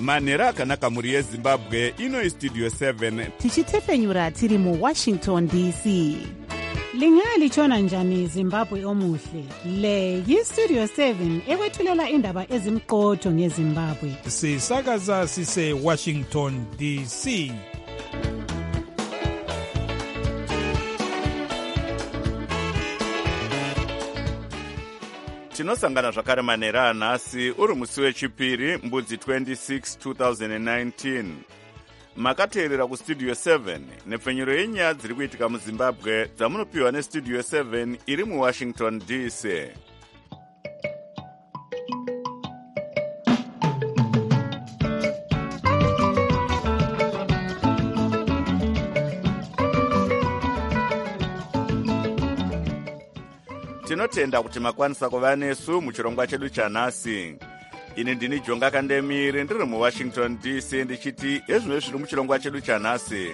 manhero akanaka mhuri yezimbabwe. Ino istudio 7 tichitepfenyura tiri muwashington dc. Lingalitshona njani Zimbabwe omuhle? Le yistudio 7 ekwethulela indaba ezimqotho ngeZimbabwe. Sisakaza sise Washington DC. tinosangana zvakare manhero anhasi uri musi wechipiri mbudzi 26 2019. makateerera kustudio 7 nepfenyuro yenyaya dziri kuitika muzimbabwe dzamunopiwa nestudio 7 iri muwashington dc. tinotenda kuti makwanisa kuva nesu muchirongwa chedu chanhasi. ini ndini Jonga Kandemiri ndiri muwashington dc ndichiti ezvino zviri muchirongwa chedu chanhasi.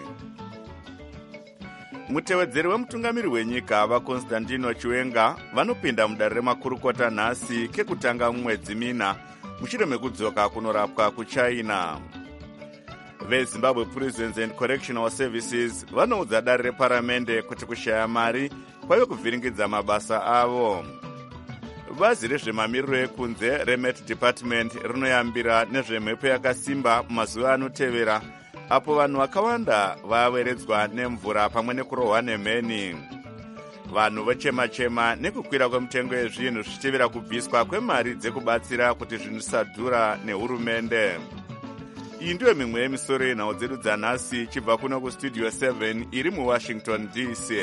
mutevedzeri wemutungamiri wenyika vaConstantino Chiwenga vanopinda mudare remakurukota nhasi kekutanga mumwedzi mina mushure mekudzoka kunorapwa kuchina. veZimbabwe Prisons and Correctional Services vanoudza dare reparamende kuti kushaya mari kwaive kuvhiringidza mabasa avo. bazi rezvemamiriro ekunze reMet Department rinoyambira nezvemhepo yakasimba mazuva anotevera apo vanhu vakawanda vaweredzwa nemvura pamwe nekurohwa nemheni. vanhu vochema-chema nekukwira kwemitengo yezvinhu zvichitevera kubviswa kwemari dzekubatsira kuti zvinhu zvisadhura nehurumende. iyi ndiyo mimwe yemisoro yenhau dzedu dzanhasi chibva kuno kustudio 7 iri muwashington dc.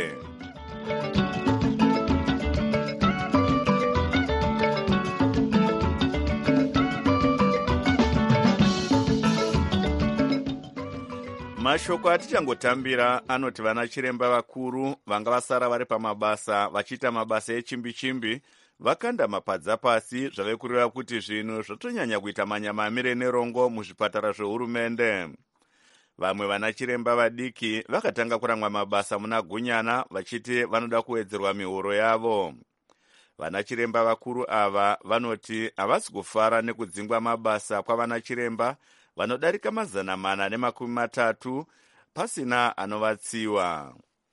mashoko atichangotambira anoti vana chiremba vakuru vanga vasara vari pamabasa vachiita mabasa echimbi-chimbi vakanda mapadza pasi zvave kureva kuti zvinhu zvatonyanya kuita manyamamire nerongo muzvipatara zvehurumende. vamwe vana chiremba vadiki vakatanga kuramwa mabasa muna gunyana vachiti vanoda kuwedzerwa mihoro yavo. vana chiremba vakuru ava vanoti havasi kufara nekudzingwa mabasa kwavana chiremba vanodarika 430 pasina anovatsiwa.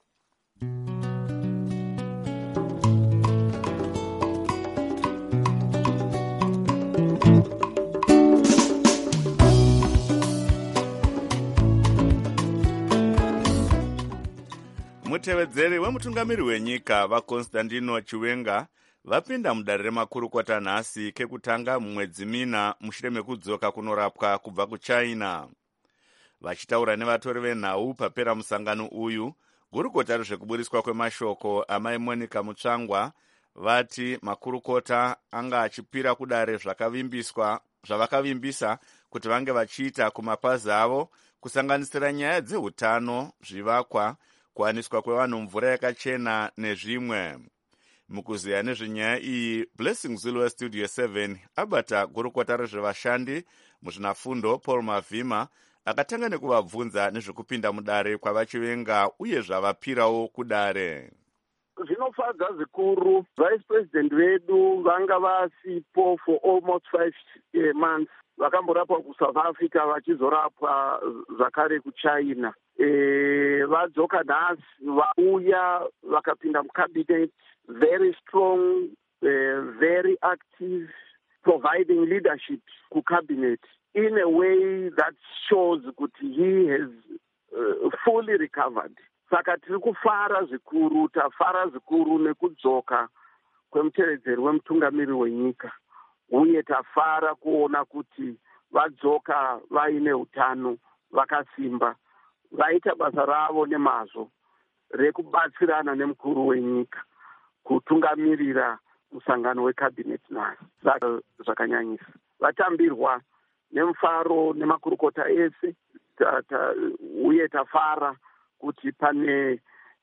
mutevedzeri wemutungamiri wenyika vaConstantino Chiwenga vapinda mudare remakurukota nhasi kekutanga mumwedzi mina mushure mekudzoka kunorapwa kubva kuchina. vachitaura nevatori venhau papera musangano uyu, gurukota rezvekuburiswa kwemashoko amai Monica Mutsvangwa vati makurukota anga achipira kudare zvavakavimbisa kuti vange vachiita kumapazi avo kusanganisira nyaya dzeutano, zvivakwa, kuwaniswa kwevanhu mvura yakachena nezvimwe. mukuziya nezvenyaya iyi Blessing Zulu westudio 7 abata gurukota rezvevashandi muzvinafundo Paul Mavhima akatanga nekuvabvunza nezvekupinda mudare kwavachivenga uye zvavapirawo kudare. zvinofadza zvikuru. Vice President vedu vanga vasipo for almost 5 months. vakamborapwa kuSouth Africa vachizorapwa zvakare kuChina. vadzoka nhasi vauya vakapinda mucabinet, very strong, very active, providing leadership to cabinet in a way that shows that he has fully recovered. Saka tiri kufara zvikuru, tafara zvikuru nekudzoka kwemutevedzeri wemutungamiri wenyika. Uye tafara kuona kuti vadzoka vaine utano, vakasimba, vaita basa ravo nemazvo rekubatsirana nemukuru wenyika kutungamirira musangano wecabinet nhasi. Saka zvakanyanyisa. Vatambirwa nemufaro nemakurukota ese, uye tafara kuti pane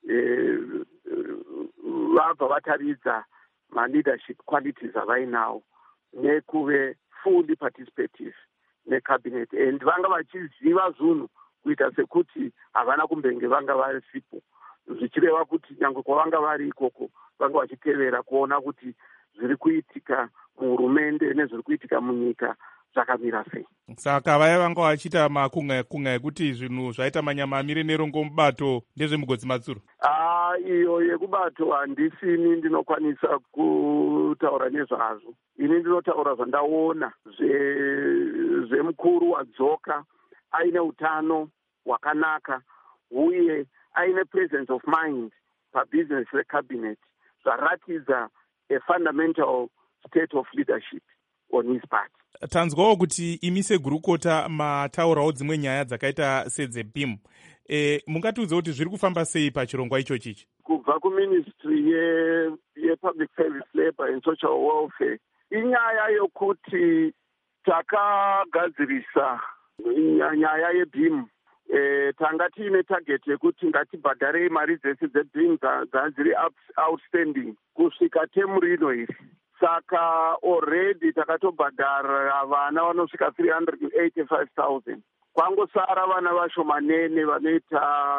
vabva vataridza ma-leadership qualities avainawo nekuve fully participative necabinet, and vanga vachiziva zvinhu kuita sekuti havana kumbenge vanga varisipo, zvichireva kuti nyangwe kwavanga vari ikoko vanga vachitevera kuona kuti zviri kuitika muhurumende nezviri kuitika munyika zvakamira sei. Saka vaya vanga vachiita makunga ekuti zvinhu zvaita manyama amire nerongo mubato ndezvemugodzi Matsuro. Iyo yekubato handisini ndinokwanisa kutaura nezvazvo. Ini ndinotaura zvandaona zvemukuru wadzoka aine utano hwakanaka uye aine presence of mind pabusiness recabinet zvaratidza a fundamental state of leadership on his part. Tanzwawo kuti imi segurukota mataurawo dzimwe nyaya dzakaita sedzeBIM. Mungatiudza kuti zviri kufamba sei pachirongwa ichochichi? Kubva kuministry yepublic service labour and social welfare inyaya yokuti takagadzirisa nyaya yeBIM. Tanga tiine target yekuti ngatibhadharei mari dzese dzeBIM dziri outstanding kusvika temu rino iri. Saka already takatobhadhara vana vanosvika 385,000. Kwangosara vana vashomanene vanoita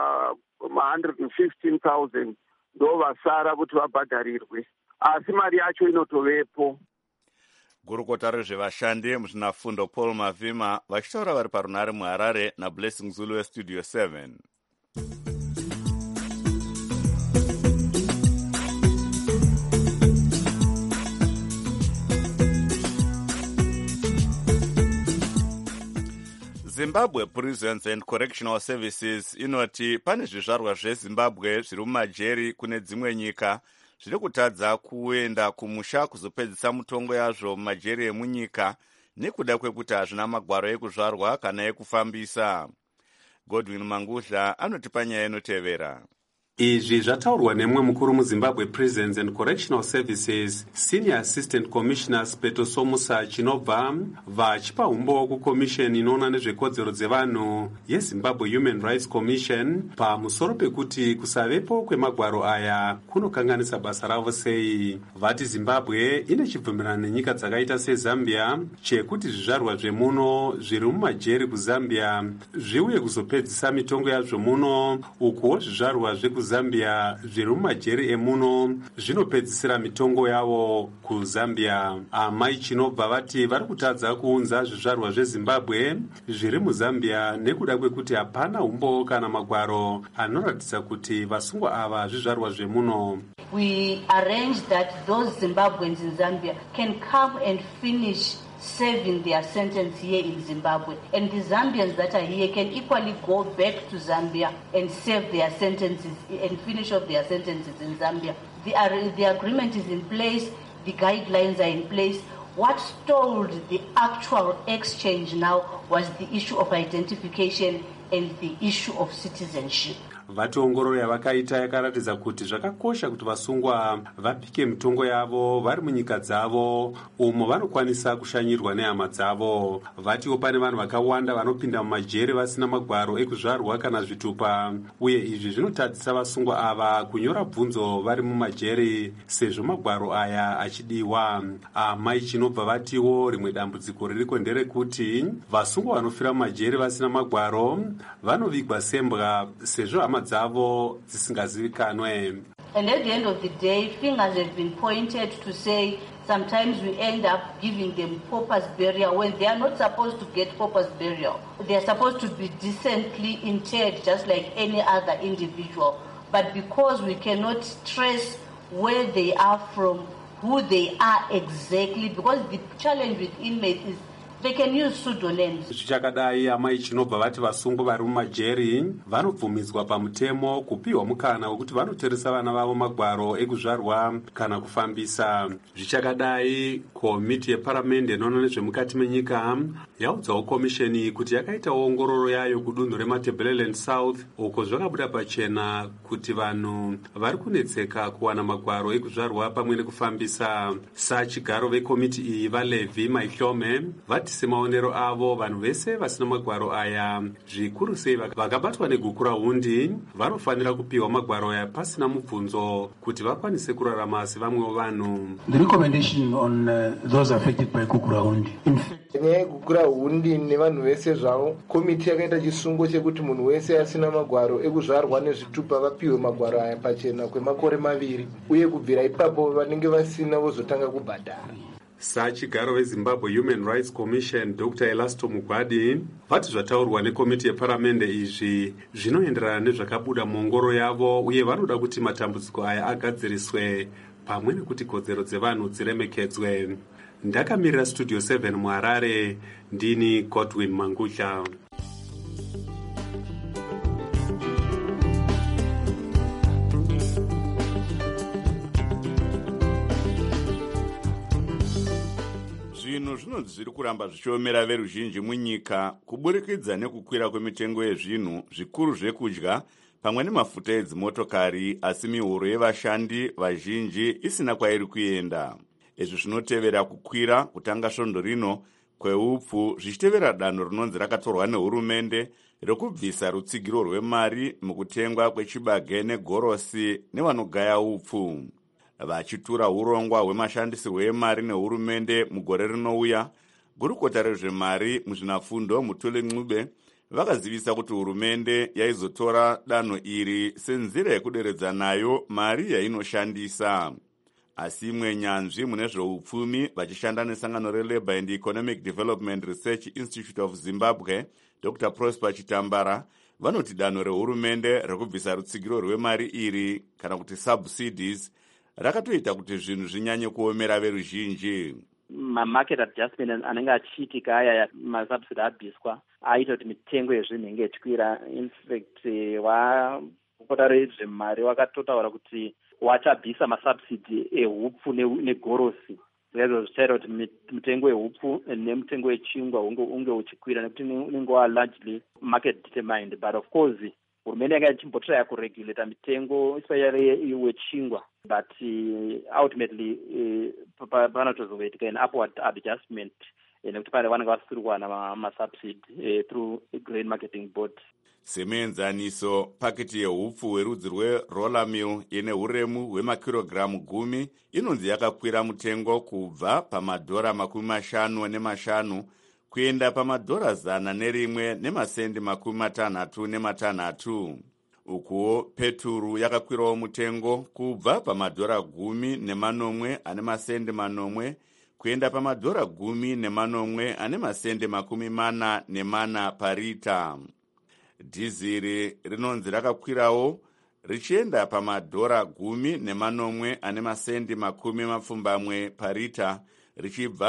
115,000 ndo vasara kuti vabhadharirwe, asi mari yacho inotovepo. Gurukota rezvevashandi muzvinafundo Paul Mavhima vachitaura vari parunare muHarare naBlessing Zulu weStudio 7. Zimbabwe Prisons and Correctional Services inoti pane zvizvarwa zveZimbabwe zviri mumajeri kune dzimwe nyika zviri kutadza kuenda kumusha kuzopedzisa mutongo yazvo mumajeri emunyika nekuda kwekuti hazvina magwaro ekuzvarwa kana ekufambisa. Godwin Mangudla anoti panyaya inotevera. Izvi zvataurwa nemwe mukuru muZimbabwe Prisons and Correctional Services Senior Assistant Commissioner Speto Somusa Chinobva vachipa umbo kukomisheni inoona nezvekodzero dzevanhu yeZimbabwe Human Rights Commission pamusoro pekuti kusavepo kwemagwaro aya kunokanganisa basa ravo sei. Vati Zimbabwe ine chibvumirano nenyika dzakaita seZambia chekuti zvizvarwa zvemuno zviri mumajeri kuZambia zviuye kuzopedzisa mitongo yazvo muno, ukuwo zvizvarwa Zambia zviri mumajeri emuno zvinopedzisira mitongo yavo kuZambia. Amai Chinobva vati vari kutadza kuunza zvizvarwa zveZimbabwe zviri muZambia nekuda kwekuti hapana umbo kana magwaro anoratidza kuti vasungwa ava zvizvarwa zvemuno. We arrange that those Zimbabweans in Zambia can come and finish serving their sentence here in Zimbabwe, and the Zambians that are here can equally go back to Zambia and serve their sentences and finish off their sentences in Zambia. The agreement is in place, the guidelines are in place. What stalled the actual exchange now was the issue of identification and the issue of citizenship. Vati ongororo yavakaita yakaratidza kuti zvakakosha kuti vasungwa vapike mitongo yavo vari munyika dzavo umo vanokwanisa kushanyirwa nehama dzavo. Vatiwo pane vanhu vakawanda vanopinda mumajeri vasina magwaro ekuzvarwa kana zvitupa, uye izvi zvinotadzisa vasungwa ava kunyora bvunzo vari mumajeri sezvo magwaro aya achidiwa. Amai Chinobva vatiwo rimwe dambudziko ririko nderekuti vasungwa vanofira mumajeri vasina magwaro vanovigwa sembwa sezvo hama dzavo dzisingazivikanwe. And at the end of the day, fingers have been pointed to say sometimes we end up giving them paupers burial when they are not supposed to get paupers burial. They are supposed to be decently interred just like any other individual. But because we cannot trace where they are from, who they are exactly, because the challenge with inmates is they can use pseudonyms. Zvichakadai amai Chinobva vati vasungwa vari mumajeri vanobvumidzwa pamutemo kupiwa mukana wekuti vanoteresa vana vavo magwaro ekuzvarwa kana kufambisa. Zvichakadai komiti yeparamende inoona nezvemukati menyika yaudzawo komisheni kuti yakaita ongororo yayo kudunhu reMatabeleland South uko zvakabuda pachena kuti vanhu vari kunetseka kuwana magwaro ekuzvarwa pamwe nekufambisa. Sachigaro vekomiti iyi vaLevi Maihlome vati semaonero avo vanhu vese vasina magwaro aya zvikuru sei vakabatwa neguku rahundi vanofanira kupiwa magwaro aya pasina mubvunzo kuti vakwanise kurarama sevamwewo vanhu. The recommendation on those affected by guku rahundi. Nyaya yeguku rahundi nevanhu vese zvavo, komiti yakaita chisungo chekuti munhu wese asina magwaro ekuzvarwa nezvitupa vapiwe magwaro aya pachena kwemakore 2 uye kubvira ipapo vanenge vasina vozotanga kubhadhara. Sachigaro weZimbabwe Human Rights Commission Dr. Elasto Mugwadi vati zvataurwa nekomiti yeparamende izvi zvinoenderana nezvakabuda muongoro yavo uye vanoda kuti matambudziko aya agadziriswe pamwe nekuti kodzero dzevanhu dziremekedzwe. Ndakamirira Studio 7 muHarare, ndini Godwin Mangudla. Zvinhu zvinonzi zviri kuramba zvichiomera veruzhinji munyika kuburikidza nekukwira kwemitengo yezvinhu zvikuru zvekudya pamwe nemafuta edzimotokari, asi mihoro yevashandi vazhinji isina kwairi kuenda. Izvi zvinotevera kukwira kutanga svondo rino kweupfu, zvichitevera danho rinonzi rakatorwa nehurumende rekubvisa rutsigiro rwemari mukutengwa kwechibage negorosi nevanogaya upfu. Vachitura urongwa hwemashandisirwo emari nehurumende mugore rinouya, gurukota rezvemari muzvinafundo Mutule Ncube vakazivisa kuti hurumende yaizotora danho iri senzira yekuderedza nayo mari yainoshandisa. Asi imwe nyanzvi mune zveupfumi vachishanda nesangano reLabour and Economic Development Research Institute of Zimbabwe, Dr. Prosper Chitambara, vanoti danho rehurumende rekubvisa rutsigiro rwemari iri kana kuti subsidies rakatoita kuti zvinhu zvinyanye kuomera veruzhinji. Market adjustment anenge achiitika aya masubsidy abviswa aita kuti mitengo yezvinhu inge ichikwira. In fact, wakota rezvemari wakatotaura kuti wachabvisa masubsidy ehupfu negorosi. Izvo zvichaita kuti mitengo yehupfu nemutengo wechingwa unge uchikwira nekuti unenge wa largely market determined. But of course hurumende yanga ichimbotraya kuregulata mitengo especially wechingwa, but ultimately panotozoitika an upward adjustment nekuti pane vanenge vasirwa namasubsidy through grain marketing board. Semuenzaniso, paketi yehupfu hwerudzi rweroller mill ine huremu hwemakirogiramu 10 inonzi yakakwira mutengo kubva $50 kuenda $101.66. Ukuwo peturu yakakwirawo mutengo kubva $10.80 kuenda $10.44 parita. Dhiziri rinonzi rakakwirawo richienda $10.80 parita richibva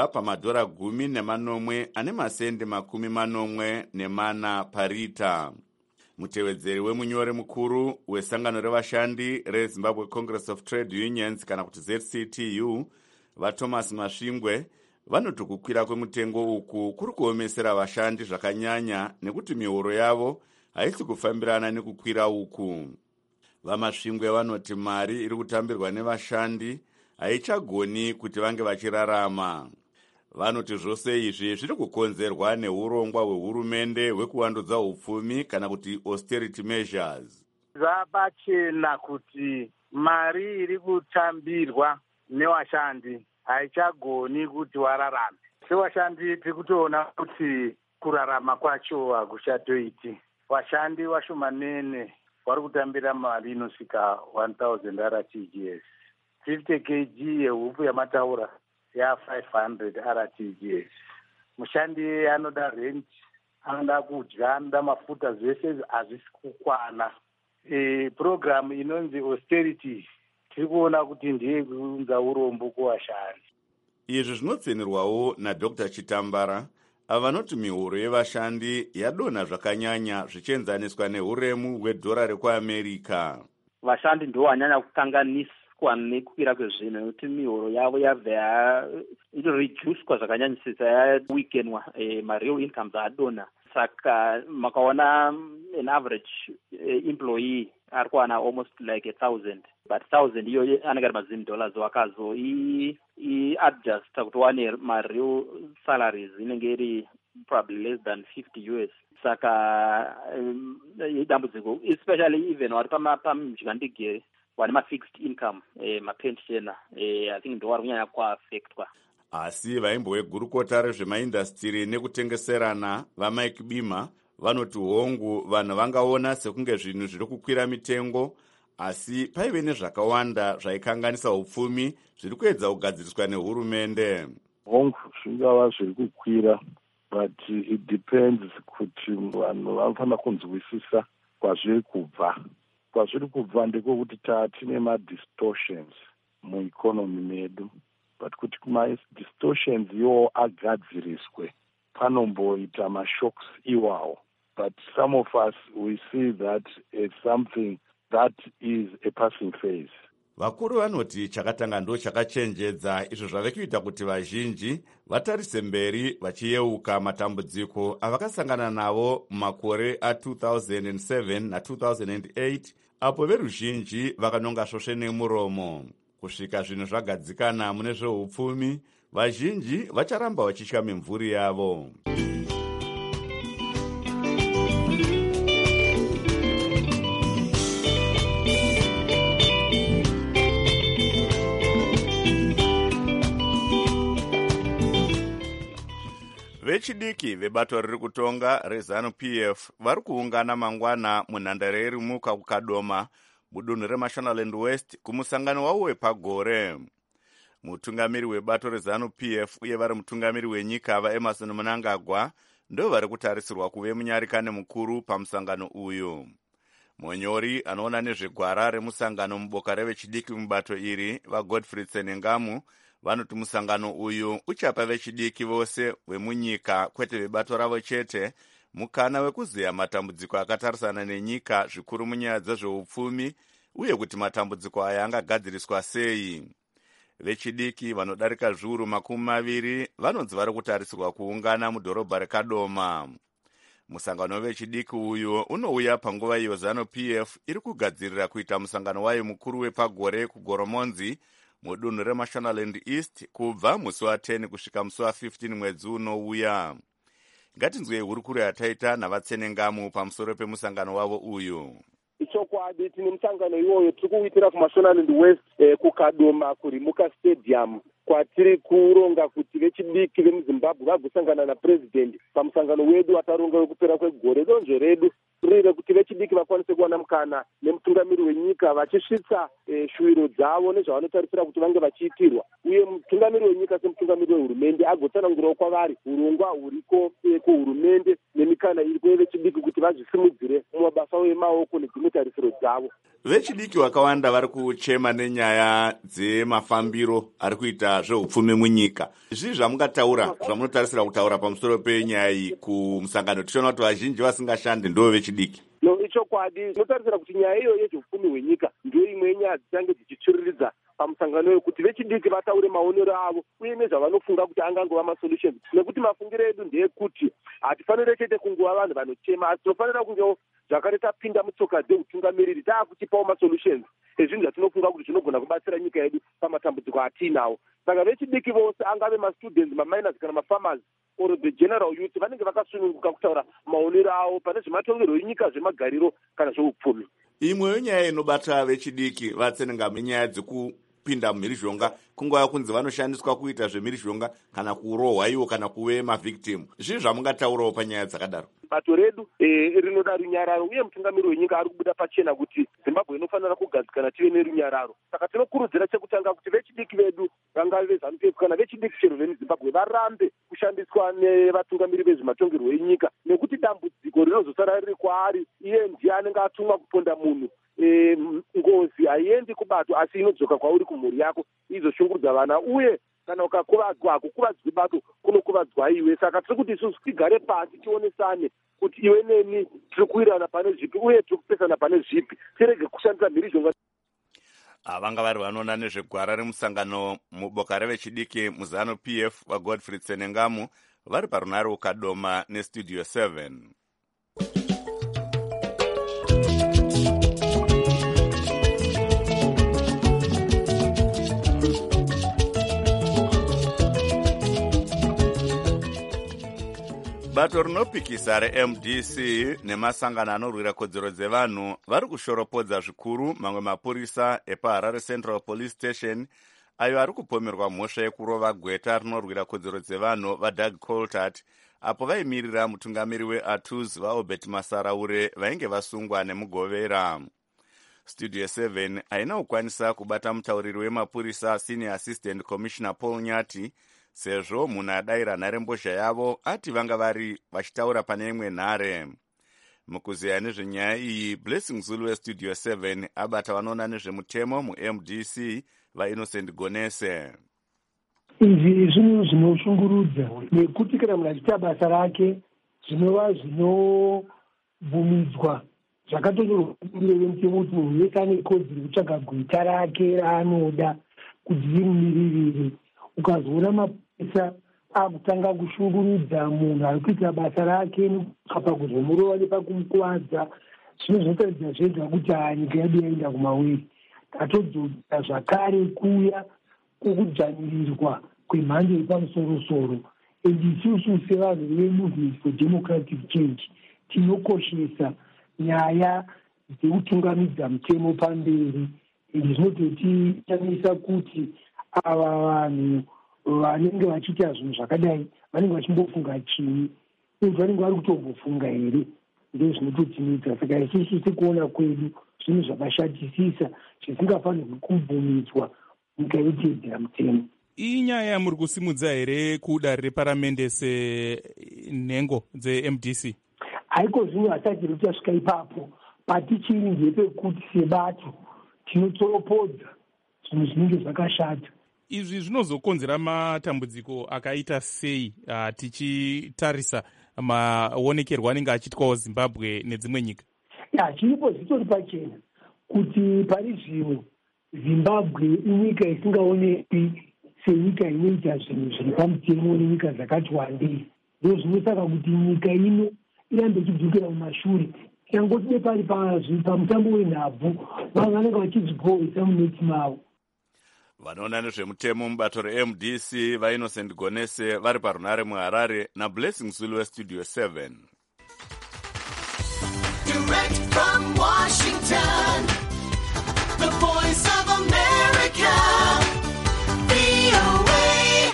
$10.80 parita. Mutevedzeri wemunyori mukuru wesangano revashandi reZimbabwe Congress of Trade Unions kana kuti ZCTU, vaThomas Masvingwe, vanoti kukwira kwemutengo uku kuri kuomesera vashandi zvakanyanya nekuti mihoro yavo haisi kufambirana nekukwira uku. VaMasvingwe vanoti mari iri kutambirwa nevashandi haichagoni kuti vange vachirarama. Vanoti zvose izvi zviri kukonzerwa neurongwa hwehurumende hwekuwandudza upfumi kana kuti austerity measures. Zvabachena kuti mari iri kutambirwa nevashandi haichagoni kuti wararame. Sevashandi tiri kutoona kuti kurarama kwacho hakuchatoiti. Vashandi vashomanene vari kutambira mari inosvika 1,000 RTGS. 50 kg yehupfu yamataura ya500 RTGS. Mushandi anoda rent, anoda kudya, anoda mafuta, zvese hazvisi kukwana. Program inonzi austerity tiri kuona kuti ndiye kuunza urombo kuvashandi. Izvi zvinotsenirwawo naDr. Chitambara, avanoti mihoro yevashandi yadonha zvakanyanya zvichienzaniswa nehuremu hwedhora rekuAmerica. Vashandi ndo vanyanya kukanganiswa nekukwira kwezvinhu nekuti mihoro yavo yabva inoreduced zvakanyanyisisa, yaweakenwa, real income dzadonha. Saka makaona an average employee ari kuwana almost like 1,000, but 1,000 iyo anenge ari $10 wakazo adjusta kuti wane real salaries inenge iri probably less than $50. Saka idambudziko, especially even vari pamujigandegere vane mafixed income, mapensioner, I think ndo vari kunyanya kuaffectwa. Asi vaimbo vegurukota rezvemaindastiri nekutengeserana vaMike Bima vanoti hongu vanhu vangaona sekunge zvinhu zviri kukwira mitengo, asi paive nezvakawanda zvaikanganisa upfumi zviri kuedza kugadziriswa nehurumende. hongu zvingava zviri kukwira, but it depends kuti vanhu vanofanira kunzwisisa kwazviri kubva. Kwazviri kubva ndekwokuti tine ma-distortions mueconomy medu, but kuti ma-distortions iwo agadziriswe panomboita ma-shocks iwawo. But some of us, we see that it's something that is a passing phase. Vakuru vanoti chakatanga ndo chakachenjedza, izvo zvave kuita kuti vazhinji vatarise mberi vachiyeuka matambudziko avakasangana navo mumakore a2007 na2008, apo veruzhinji vakanonga svosve nemuromo. Kusvika zvinhu zvagadzikana mune zveupfumi, vazhinji vacharamba vachitya mimvuri yavo. Vechidiki vebato riri kutonga reZANU-PF vari kuungana mangwana munhandare yeRimuka kuKadoma mudunhu reMashonaland West kumusangano wavo wepagore. Mutungamiri webato reZANU-PF uye vari mutungamiri wenyika vaEmerson Mnangagwa ndo vari kutarisirwa kuve munyarikane mukuru pamusangano uyu. Monyori anoona nezvegwara remusangano muboka revechidiki mubato iri vaGodfrey Tsenengamu vanoti musangano uyu uchapa vechidiki vose vemunyika kwete vebato ravo chete mukana wekuziya matambudziko akatarisana nenyika zvikuru munyaya dzezveupfumi uye kuti matambudziko aya angagadziriswa sei. Vechidiki vanodarika zviuru 20 vanonzi vari kutarisirwa kuungana mudhorobha reKadoma. Musangano wechidiki uyu unouya panguva iyo ZANU-PF iri kugadzirira kuita musangano wayo mukuru wepagore kuGoromonzi mudunhu reMashonaland East kubva musi wa10 kusvika musi wa15 mwedzi unouya. Ngatinzwei hurukuro yataita navatsenengamu pamusoro pemusangano wavo uyu. Ichokwadi tine musangano iwoyo tiri kuitira kuMashonaland West kuKadoma kuRimuka Stadium, kwatiri kuronga kuti vechidiki vemuZimbabwe vagosangana naPresident pamusangano wedu wataronga wekupera kwegore. Donzvo redu riri kuti vechidiki vakwanise kuwana mukana nemutungamiri wenyika vachisvitsa shuwiro dzavo nezvavanotarisira kuti vange vachiitirwa, uye mutungamiri wenyika semutungamiri wehurumende agotsanangurawo kwavari urongwa huriko kuhurumende nemikana iriko yevechidiki kuti vazvisimudzire mumabasa emaoko nedzimwe tarisiro dzavo. Vechidiki vakawanda vari kuchema nenyaya dzemafambiro ari kuita zveupfumi munyika. Zvii zvamungataura zvamunotarisira kutaura pamusoro penyaya iyi kumusangano? Tichiona kuti vazhinji vasingashande ndo vechidiki. No, ichokwadi tinotarisira kuti nyaya iyo yezveupfumi hwenyika ndiyo imwe yenyaya dzichange dzichitsviriridza pamusangano uyu kuti vechidiki vataure maonero avo uye nezvavanofunga kuti angangova masolutions, nekuti mafungiro edu ndeyekuti hatifanire chete kunguva vanhu vanochema, asi tinofanira kungewo zvakare tapinda mutsoka dzeutungamiriri taakuchipawo masolutions ezvinhu zvatinofunga kuti zvinogona kubatsira nyika yedu pamatambudziko atiinawo. Saka vechidiki vose angave mastudents, maminers kana mafarmers or the general youth vanenge vakasununguka kutaura maonero avo pane zvematongerwo enyika, zvemagariro kana zveupfumi. Imwe yenyaya inobata vechidiki vatsenengamu nyaya dzekupinda mumhirizhonga, kunguva kunzi vanoshandiswa kuita zvemhirizhonga kana kurohwa iwo kana kuve mavhictim. Zvii zvamungataurawo panyaya dzakadaro? Bato redu rinoda runyararo uye mutungamiri wenyika ari kubuda pachena kuti Zimbabwe inofanira kugadzikana tive nerunyararo. Saka tinokurudzira chekutanga kuti vechidiki vedu vangave veZANU-PF kana vechidiki chero vemuZimbabwe varambe kushandiswa nevatungamiri vezvematongerwo enyika, nekuti dambudziko rinozosara riri kwaari iye ndiye anenge atumwa kuponda munhu. Ngozi haiendi kubato asi inodzoka kwauri kumhuri yako izoshungurudza vana, uye kana ukakuvadzwa hakukuvadzwi bato kunokuvadzwa iwe. Saka tiri kuti isusu tigare pasi tionesane kuti iwe neni tiri kuwirirana pane zvipi uye tiri kupesana pane zvipi, tirege kushandisa mhirizhonga. Vanga vari vanoona nezvegwara remusangano muboka revechidiki muZANU-PF vaGodfrey Tsenengamu vari parunare kuKadoma neStudio 7. Bato rinopikisa reMDC nemasangano anorwira kodzero dzevanhu vari kushoropodza zvikuru mamwe mapurisa epaHarare Central Police Station ayo ari kupomerwa mhosva yekurova gweta rinorwira kodzero dzevanhu vaDoug Coltart apo vaimirira mutungamiri weATUS vaObert Masaraure vainge vasungwa nemugovera. Studio 7 haina kukwanisa kubata mutauriri wemapurisa Senior Assistant Commissioner Paul Nyati sezvo munhu adayira nharembozha yavo ati vanga vari vachitaura pane imwe nhare. Mukuzeya nezvenyaya iyi, Blessing Zulu westudio 7 abata vanoona nezvemutemo muMDC vaInnocent Gonese. Izvi zvinhu zvinoshungurudza nekuti kana munhu achiita basa rake zvinova zvinobvumidzwa zvakatonyorwa mutemo kuti munhu wese ane kodzero kutsvaga gwita rake raanoda kuti rimumiririre. Ukazoona mapurisa akutanga kushungurudza munhu ari kuita basa rake nekapa kuzomurova nepakumukuvadza, zvino zvinotaridza zvega kuti nyika yedu yaenda kumawiri. Tatodzoka zvakare kuya kwokudzvanyirirwa kwemhando yepamusoro-soro. Isusu sevanhu veMovement for Democratic Change tinokoshesa nyaya dzekutungamidza mutemo pamberi. Zvinototitamisa kuti ava vanhu vanenge vachiita zvinhu zvakadai vanenge vachimbofunga chini, uye vanenge vari kutombofunga here, ndozvinototimidza. Saka isusu sekuona kwedu zvinhu zvakashatisisa zvisingafanirwi kubvumidzwa nyika yoteedzera mutemo. Iyi nyaya yamuri kusimudza here kudare reparamende senhengo dzeMDC? Haiko zvino hasati rutasvika ipapo, patichiri ndepekuti sebato tinotsoropodza zvinhu zvinenge zvakashata. Izvi zvinozokonzera matambudziko akaita sei tichitarisa maonekerwo anenge achitwawo Zimbabwe nedzimwe nyika? Chiripo zvitori pachena kuti pari zvino Zimbabwe inyika isingaonekwi senyika inoita zvinhu zviri pamutemo nenyika dzakati wandei. Ndizvo zvinosaka kuti nyika ino irambe ichidzokera mumashure. Changoti nepari pamutambo wenhabvu vanhu vanenge vachizvigohwesa muneti mavo. Vanoona nezvemutemo mubato reMDC vaInnocent Gonese vari parunare muHarare naBlessing Zulu westudio 7. Direct from Washington, the voice of America, VOA.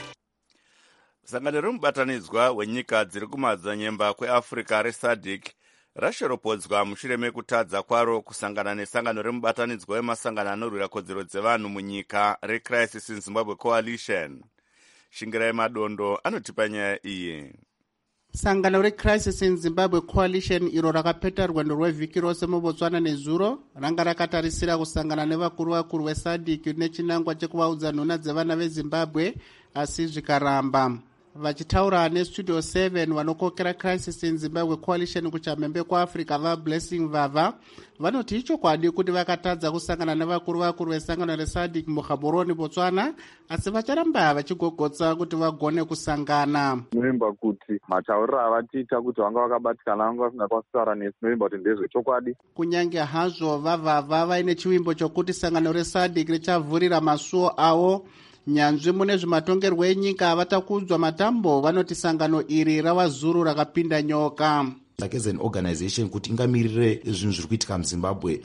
Sangano remubatanidzwa wenyika dziri kumadzanyemba kweAfrica reSADC rashoropodzwa mushure mekutadza kwaro kusangana nesangano remubatanidzwa wemasangano anorwira kodzero dzevanhu munyika reCrisis in Zimbabwe Coalition. Shingirai Madondo anotipa nyaya iyi. Sangano reCrisis in Zimbabwe Coalition iro rakapeta rwendo rwevhiki rose muBotswana nezuro ranga rakatarisira kusangana nevakuru veSADC nechinangwa chekuvaudza nhuna dzevana veZimbabwe, asi zvikaramba. Vachitaura nestudio 7 vanokokera Crisis in Zimbabwe Coalition kuchamhembe kwaAfrica vaBlessing Vava vanoti ichokwadi kuti vakatadza kusangana nevakuru vesangano reSADC muGaborone, Botswana, asi vacharamba vachigogotsa kuti vagone kusangana. Novimba kuti matauriro avatiita kuti vanga vakabatikana vanga vasingakwanisi kutaura nesu, novimba kuti ndezvechokwadi. Kunyange hazvo Vavava vaine chivimbo chokuti sangano reSADC richavhurira masuo avo, nyanzvi mune zvimatongerwo enyika vatakudzwa matambo vanoti sangano iri rava zuru rakapinda nyoka. As an organization kuti ingamirire zvinhu zviri kuitika muZimbabwe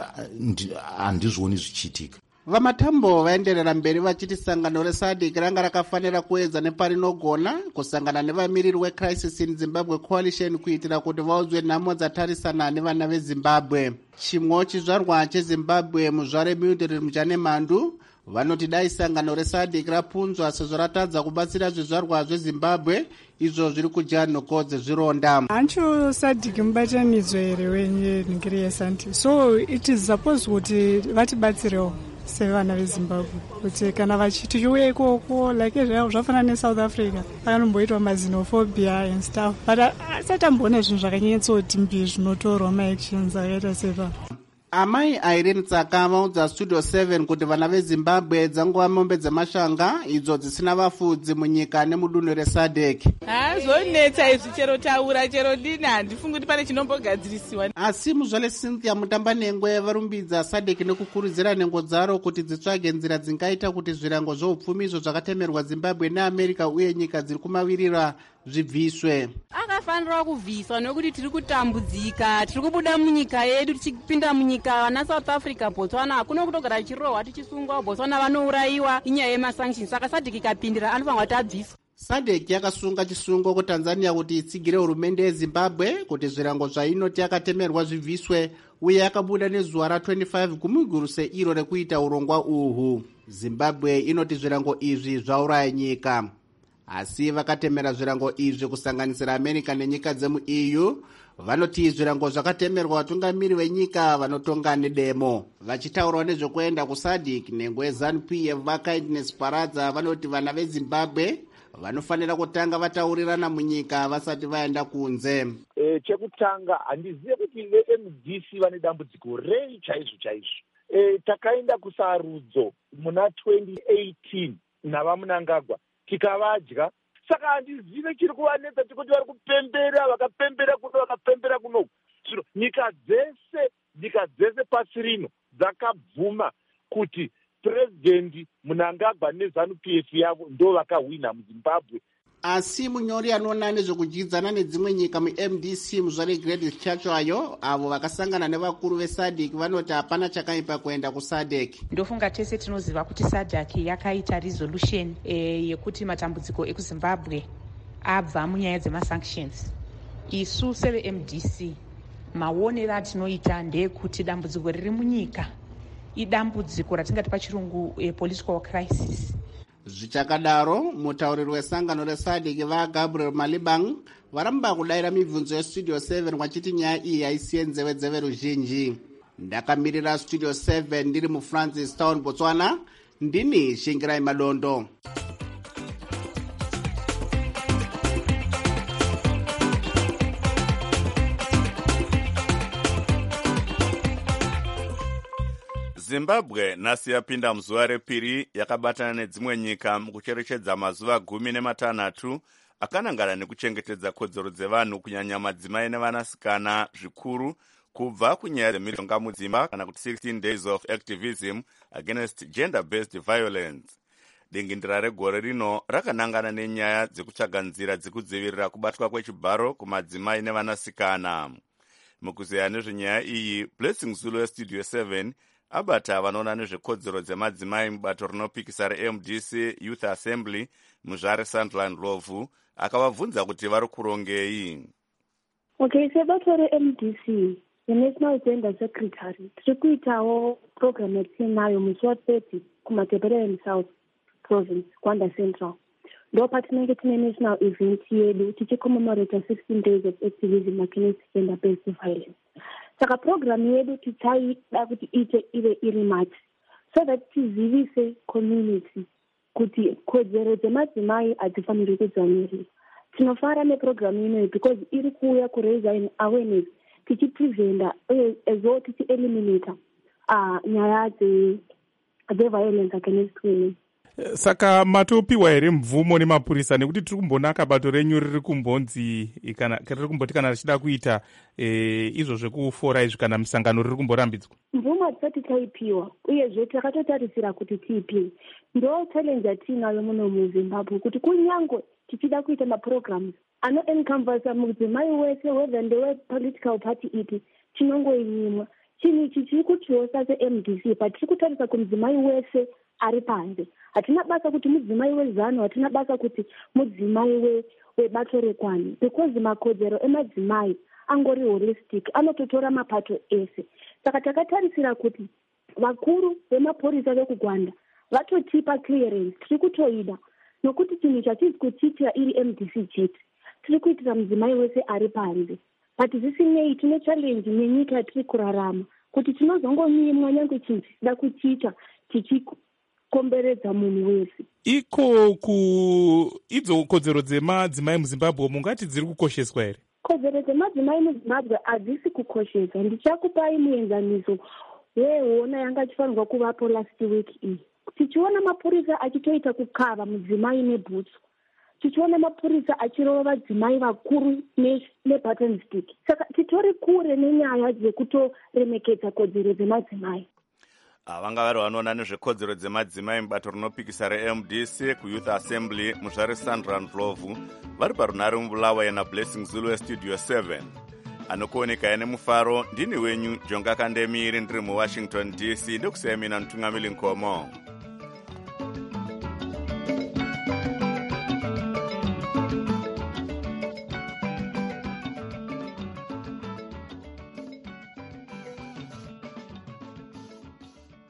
handizvoni zvichiitika. Vamatambo vaenderera mberi vachiti sangano reSADC ranga rakafanira kuedza neparinogona kusangana nevamiriri weCrisis in Zimbabwe Coalition kuitira kuti vaudzwe nhamo dzatarisana nevana veZimbabwe. Chimwe chizvarwa cheZimbabwe muzvare Mildred Muchanemandu vanoti dai sangano reSADC rapunzwa sezvo ratadza kubatsira zvizvarwa zveZimbabwe izvo zviri kudya nhoko dzezvironda. Hancho SADC mubatanidzwa here wenyika yeSADC, so it is supposed kuti vatibatsirewo sevana veZimbabwe kuti kana vachitiuya ikoko like zvafanana neSouth Africa akanomboitwa maxenophobia and stuff, but asati amboona zvinhu zvakanyanyototi mbi zvinotorwa maactions akaita sepa. Amai Irene Tsaka vaudza studio 7 kuti vana veZimbabwe dzangova mombe dzemashanga idzo dzisina vafudzi munyika nemudunhu reSADC. Zvonetsa izvi chero taura chero dini handifungi kuti pane chinombogadzirisiwa. Asi muzvale Cynthia Mutambanengwe varumbidza SADC nekukurudzira nhengo dzaro kuti dzitsvage nzira dzingaita kuti zvirango zveupfumi izvo zvakatemerwa Zimbabwe neAmerica uye nyika dziri kumavirira zvibviswe. Akafanira kubviswa nekuti tiri kutambudzika, tiri kubuda munyika yedu tichipinda munyika na South Africa, Botswana kuno kutogara chirohwa tichisungwa, Botswana vanourayiwa inyaya yemasanctions, saka SADC ikapindira anofanirwa kuti abviswe. SADC yakasunga chisungo kuTanzania kuti itsigire hurumende yeZimbabwe kuti zvirango zvainoti yakatemerwa zvibviswe, uye yakabuda nezuva ra25 kumiguruse iro rekuita urongwa uhu. Zimbabwe inoti zvirango izvi zvauraya nyika. asi vakatemera zvirango izvi kusanganisira america nenyika dzemu-eu vanoti zvirango zvakatemerwa vatungamiri venyika vanotonga nedemo. Vachitaurawo nezvekuenda kusadc nhengo yeZANU-PF vaKindness Paradza vanoti vana veZimbabwe vanofanira kutanga vataurirana munyika vasati vaenda kunze. Chekutanga handizive kuti veMDC vane dambudziko rei chaizvo. Takaenda kusarudzo muna 2018 navaMunangagwa tikavadya, saka handizive chiri kuvanetsa tikuti vari kupembera, vakapembera kuno vakapembera kuno. Nyika dzese pasi rino dzakabvuma kuti President Munangagwa neZANU-PF yavo ndo vakahwina muZimbabwe. Asi munyori anoona nezvekudyidzana nedzimwe nyika muMDC muzvare Gladys Chachayo avo vakasangana nevakuru veSADC vanoti hapana chakaipa kuenda kuSADC. Ndofunga tese tinoziva kuti SADC yakaita resolution yekuti matambudziko ekuZimbabwe abva munyaya dzemasanctions. Isu seveMDC maonero atinoita ndeyekuti dambudziko riri munyika idambudziko ratingati pachirungu political crisis. Zvichakadaro mutauriri wesangano reSADC vaGabriel Malibang varamba kudaira mibvunzo yestudio 7 vachiti nyaya iyi haisiye nzeve ruzhinji. Ndakamirira studio 7 ndiri muFrancistown, Botswana. Ndini Shingirai Madondo. Zimbabwe nhasi yapinda muzuva repiri yakabatana nedzimwe nyika mukucherechedza mazuva 16 akanangana nekuchengetedza kodzero dzevanhu kunyanya madzimai nevanasikana zvikuru kubva kunyaya dzemishonga mudzimba kana kuti 16 days of activism against gender-based violence. Dingindira regore rino rakanangana nenyaya dzekutsvaga nzira dzekudzivirira kubatwa kwechibharo kumadzimai nevanasikana. Mukuzeya nezvenyaya iyi, Blessing Zulu yestudio 7 abata vanoona nezvekodzero dzemadzimai mubato rinopikisa reMDC Youth Assembly muzvare Sandland Lovu akavabvunza kuti vari kurongei. Sebato reMDC, the National Gender Secretary, tiri kuitawo program yatinayo muSwart 30 kuMatebeleland South Province, Kwanda Central. Ndo patinenge tine national event yedu tichicommemorate 16 days of activism against gender-based violence. Saka program yedu tichaida kuti ive iri mati so that tizivise community kuti kodzero dzemadzimai hadzifaniri kudzvanyirirwa. Tinofara neprogram inoyi because iri kuuya kuraise an awareness tichipreventa ezo tichieliminata nyaya dzeviolence against women. Saka matopiwa here mvumo nemapurisa nekuti tiri kumbonaka bato renyu riri kumbonzi riri kumboti kana richida kuita izvo zvekufora izvi kana misangano riri kumborambidzwa? Mvumo hatisati taipiwa uyezve takatotarisira kuti tiipiwe. Ndo challenge yatinayo muno muZimbabwe kuti kunyangwe tichida kuita maprograms anoencompass mudzimai wese whether ndewepolitical party ipi chinongoinyimwa. Chinhu ichi chiri kutiwosa seMDC patiri kutarisa kumudzimai wese ari panze. Hatina basa kuti mudzimai weZANU, hatina basa kuti mudzimai webato rekwani, because makodzero emadzimai angori holistic, anototora mapato ese. Saka takatarisira kuti vakuru vemapurisa vekugwanda vatotipa clearance, tiri kutoida nokuti chinhu chatizi kuchiitira iri MDC chete, tiri kuitira mudzimai wese ari panze. But zvisinei tine challenge nenyika yatiri kurarama kuti tinozongonyimwa nyange chinhu chisida kuchiita tichikomberedza munhu wese. Idzo kodzero dzemadzimai muZimbabwe mungati dziri kukosheswa here? Kodzero dzemadzimai muZimbabwe hadzisi kukosheswa. Ndichakupai muenzaniso wehona yanga ichifanirwa kuvapo last week iyi. Tichiona mapurisa achitoita kukava mudzimai nebhutsu, tichiona mapurisa achirova vadzimai vakuru nebutton stick. Saka titori kure nenyaya dzekutoremekedza kodzero dzemadzimai. Vanga vari vanoona nezvekodzero dzemadzimai mubato rinopikisa reMDC kuYouth Assembly muzvare Sandland Lovu vari parunhare muBulawayo naBlessing Zulu yestudio 7. Anokuoneka nemufaro ndini wenyu Jonga Kandemiri ndiri muWashington DC ndokusiyai mina Mutungamiri Nkomo.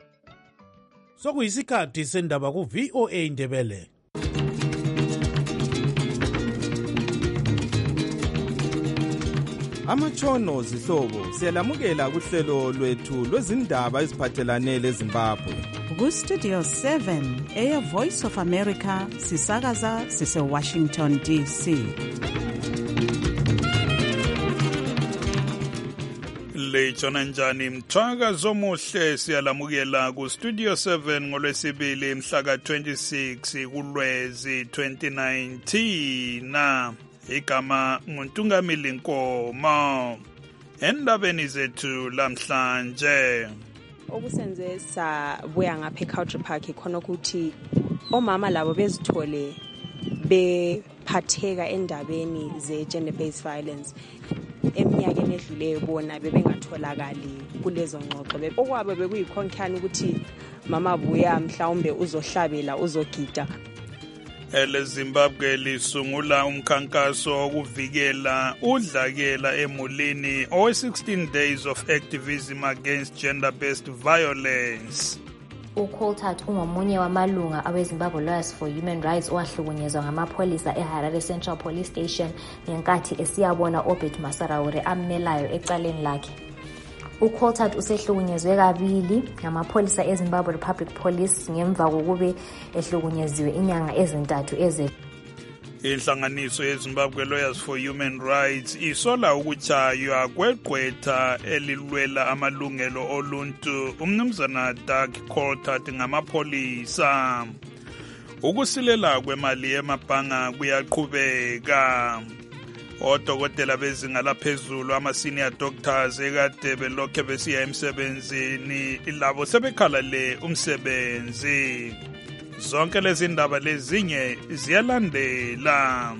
Sokuyisikhathi sendaba ku VOA Ndebele. amatshono zihlobo siyalamukela kuhlelo lwethu lwezindaba eziphathelane leZimbabwe. Ku-Studio 7 Air Voice of America sisakaza sise-Washington DC. Lejona njani mthwakazo omuhle siyalamukela ku-Studio 7 ngolwesibili mhla ka-26 kuLwezi 2019 igama nguNtungamili Nkomo. Endabeni zethu lamhlanje okusenze sabuya ngapha eCountry Park khona ukuthi omama labo bezithole bephatheka endabeni ze-gender based violence eminyakeni edluleyo bona bebengatholakali kulezo ngxoxo okwabo bekuyikhonkani ukuthi mama buya mhlawumbe uzohlabela uzogida. EleZimbabwe lisungula umkhankaso wokuvikela udlakela emulini owe-16 days of activism against gender-based violence. uCoulthard ungomunye wamalunga aweZimbabwe Lawyers for Human Rights owahlukunyezwa ngamapholisa eHarare Central Police Station ngenkathi esiyabona Obed Masaraure ammelayo ecaleni lakhe. uCoulthard usehlukunyezwe kabili ngamapholisa eZimbabwe Republic Police ngemva kokube ehlukunyeziwe inyanga ezintathu eze. Inhlanganiso yeZimbabwe Lawyers for Human Rights isola ukutshaywa kwegqwetha elilwela amalungelo oluntu umnumzana Doug Coulthard ngamapholisa. Ukusilela kwemali emabhanga kuyaqhubeka. Odokotela bezinga laphezulu ama-senior doctors ekade belokhe besiya emsebenzini labo sebekhalale umsebenzi. Zonke lezi ndaba lezinye ziyalandela.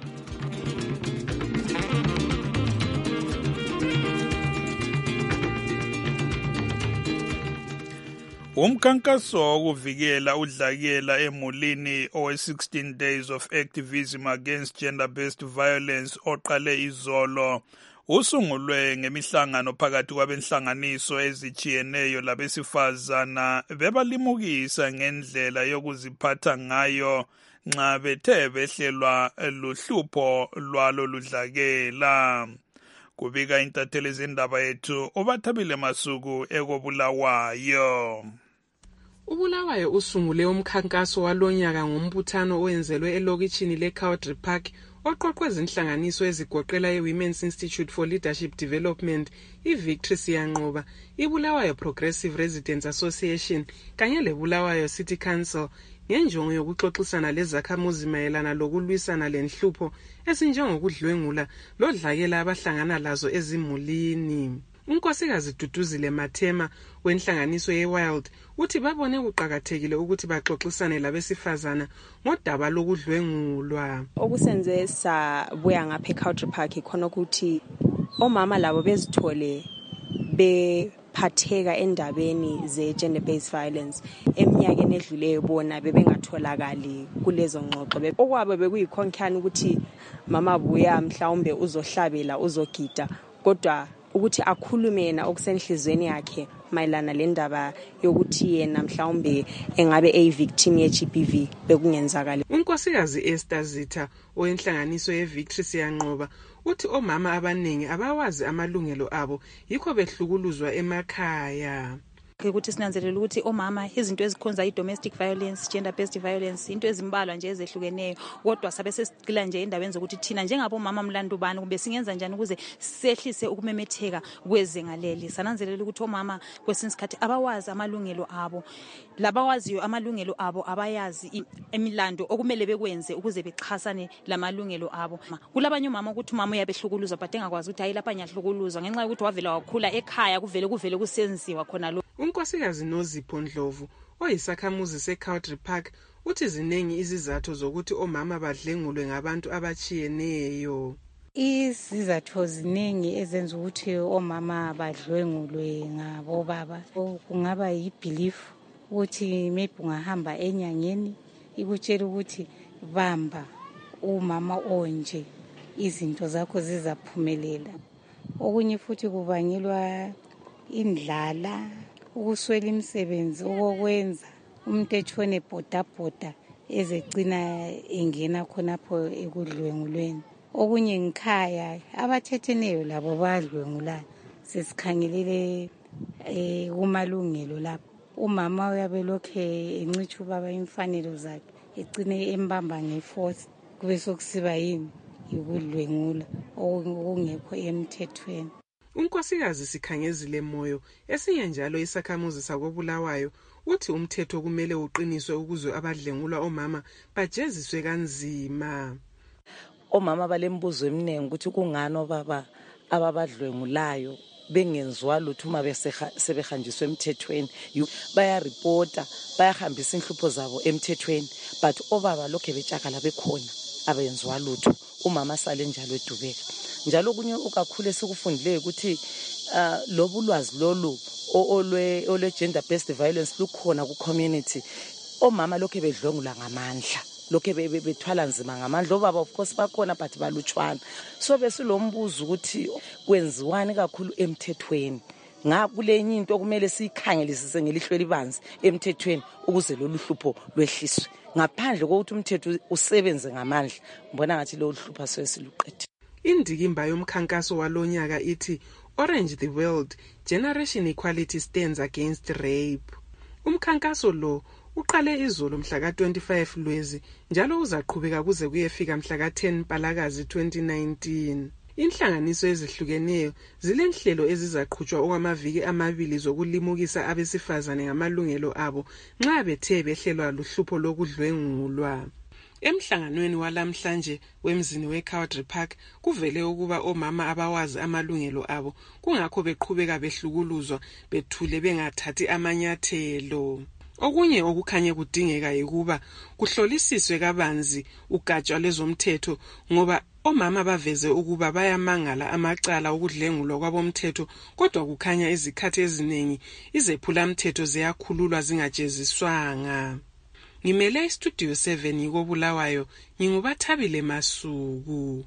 Umkhankaso wokuvikela udlakela emulini owe-16 days of activism against gender-based violence oqale izolo usungulwe ngemihlangano phakathi kwabenhlanganiso ezijiyeneyo labesifazana bebalimukisa ngendlela yokuziphatha ngayo nxa bethe behlelwa luhlupho lwalo ludlakela. Kubika intatheli zindaba yethu uBathabile Masuku ekobulawayo. uBulawayo usungule umkhankaso walonyaka ngombuthano owenzelwe elokitshini leCountry Park oqoqwe izinhlanganiso ezigoqela iWomen's Institute for Leadership Development, iVictory Siyanqoba, iBulawayo Progressive Residents Association kanye leBulawayo City Council ngenjongo yokuxoxisana lezakhamuzi mayelana lokulwisana lenhlupho esinjengokudlwengula lodlakela abahlangana lazo ezimulini. uNkosikazi Duduzile Mathema wenhlanganiso yeWild uthi babone kuqhakathekile ukuthi baxoxisane labesifazana ngodaba lokudlwengulwa. okusenze sabuya ngapha eCountry Park khona ukuthi omama labo bezithole bephatheka endabeni ze-gender based violence eminyakeni edluleyo bona bebengatholakali kulezo ngxoxo okwabo bekuyikhonkani ukuthi mama buya mhlawumbe uzohlabela uzogida kodwa ukuthi akhulume yena okusenhlizweni yakhe mayelana lendaba yokuthi yena mhlawumbe engabe eyivictim ye-GBV bekungenzakala. uNkosikazi Esther Zitha oyenhlanganiso yeVictory Siyanqoba uthi omama abaningi abawazi amalungelo abo yikho behlukuluzwa emakhaya. ukuthi sinanzelela ukuthi omama izinto ezikhonza i-domestic violence, gender based violence into ezimbalwa nje ezehlukeneyo kodwa sabe sesiqila nje indaba zokuthi thina njengabomama mlandu bani kube singenza njani ukuze sehlise ukumemetheka kwezengaleli. Sananzelela ukuthi omama kwesinye isikhathi abawazi amalungelo abo, labawaziyo amalungelo abo abayazi emilando okumele bekwenze ukuze bexhasane lamalungelo abo. Kulabanye omama ukuthi umama uyabehlukuluzwa but engakwazi ukuthi hayi lapha ngiyahlukuluzwa ngenxa yokuthi wavela wakhula ekhaya kuvele kusenziwa khona lo. uNkosikazi Nozipho Ndlovu oyisakhamuzi seCountry Park uthi zinengi izizathu zokuthi omama badlengulwe ngabantu abachiyeneyo. Izizathu ziningi ezenza ukuthi omama badlwengulwe ngabo baba. Kungaba yibelief ukuthi maybe ungahamba enyangeni ikutshela ukuthi bamba umama onje izinto zakho zizaphumelela. Okunye futhi kubangelwa indlala, ukuswela imisebenzi okwenza, umuntu etshone bhodabhoda ezegcina engena khonapho ekudlwengulweni. okunye ngikhaya abathetheneyo labo badlwengulayo sesikhangelele kumalungelo lapho umama uyabe lokhe encitsha ubaba imfanelo zakhe egcine embamba nge-force kube sokusiba yini yikudlwengula okungekho emthethweni. Unkosikazi Sikhangezile Moyo esinye njalo isakhamuzi sakoBulawayo uthi umthetho kumele uqiniswe ukuze abadlengulwa omama bajeziswe kanzima. Omama balembuzo eminingi ukuthi kungani obaba ababadlwengulayo bengenzwa lutho uma sebehanjiswe emthethweni, bayaripota bayahambisa inhlupho zabo emthethweni, but obaba lokhe betshakala bekhona abenzwa lutho, umama sale njalo edubeka. Njalo kunye okakhulu esikufundileyo ukuthi lobu lwazi lolu olwe gender based violence lukhona ku community, omama lokhe bedlwengula ngamandla, lokhe bethwala nzima ngamandla, obaba of course bakhona but balutshwana. So besilombuzo ukuthi kwenziwani kakhulu emthethweni, ngakulenye into okumele sikhangelisise ngelihlo elibanzi emthethweni ukuze lolu hlupho lwehliswe, ngaphandle kokuthi umthetho usebenze ngamandla. Mbona ngathi lo hlupho sesiluqedile. Indikimba yomkhankaso walonyaka ithi Orange the World, Generation Equality Stands Against Rape. Umkhankaso lo uqale izolo mhla ka-25 Lwezi njalo uzaqhubeka kuze kuyefika mhla ka-10 Mpalakazi 2019. Inhlanganiso ezihlukeneyo zilenhlelo ezizaqhutshwa okwamaviki amabili zokulimukisa abesifazane ngamalungelo abo nxa bethe behlelwa luhlupho lokudlwengulwa. Emhlanganweni walamhlanje wemzini weCowdry Park kuvele ukuba omama abawazi amalungelo abo kungakho beqhubeka behlukuluzwa bethule bengathathi amanyathelo. Okunye okukhanye kudingeka ukuba kuhlolisiswe kabanzi ugatsha lezomthetho ngoba omama baveze ukuba bayamangala amacala okudlengulwa kwabomthetho, kodwa kukhanya izikhathi eziningi izephulamthetho ziyakhululwa zingajeziswanga. Ngimele iStudio 7 yikoBulawayo, nginguBathabile Masuku.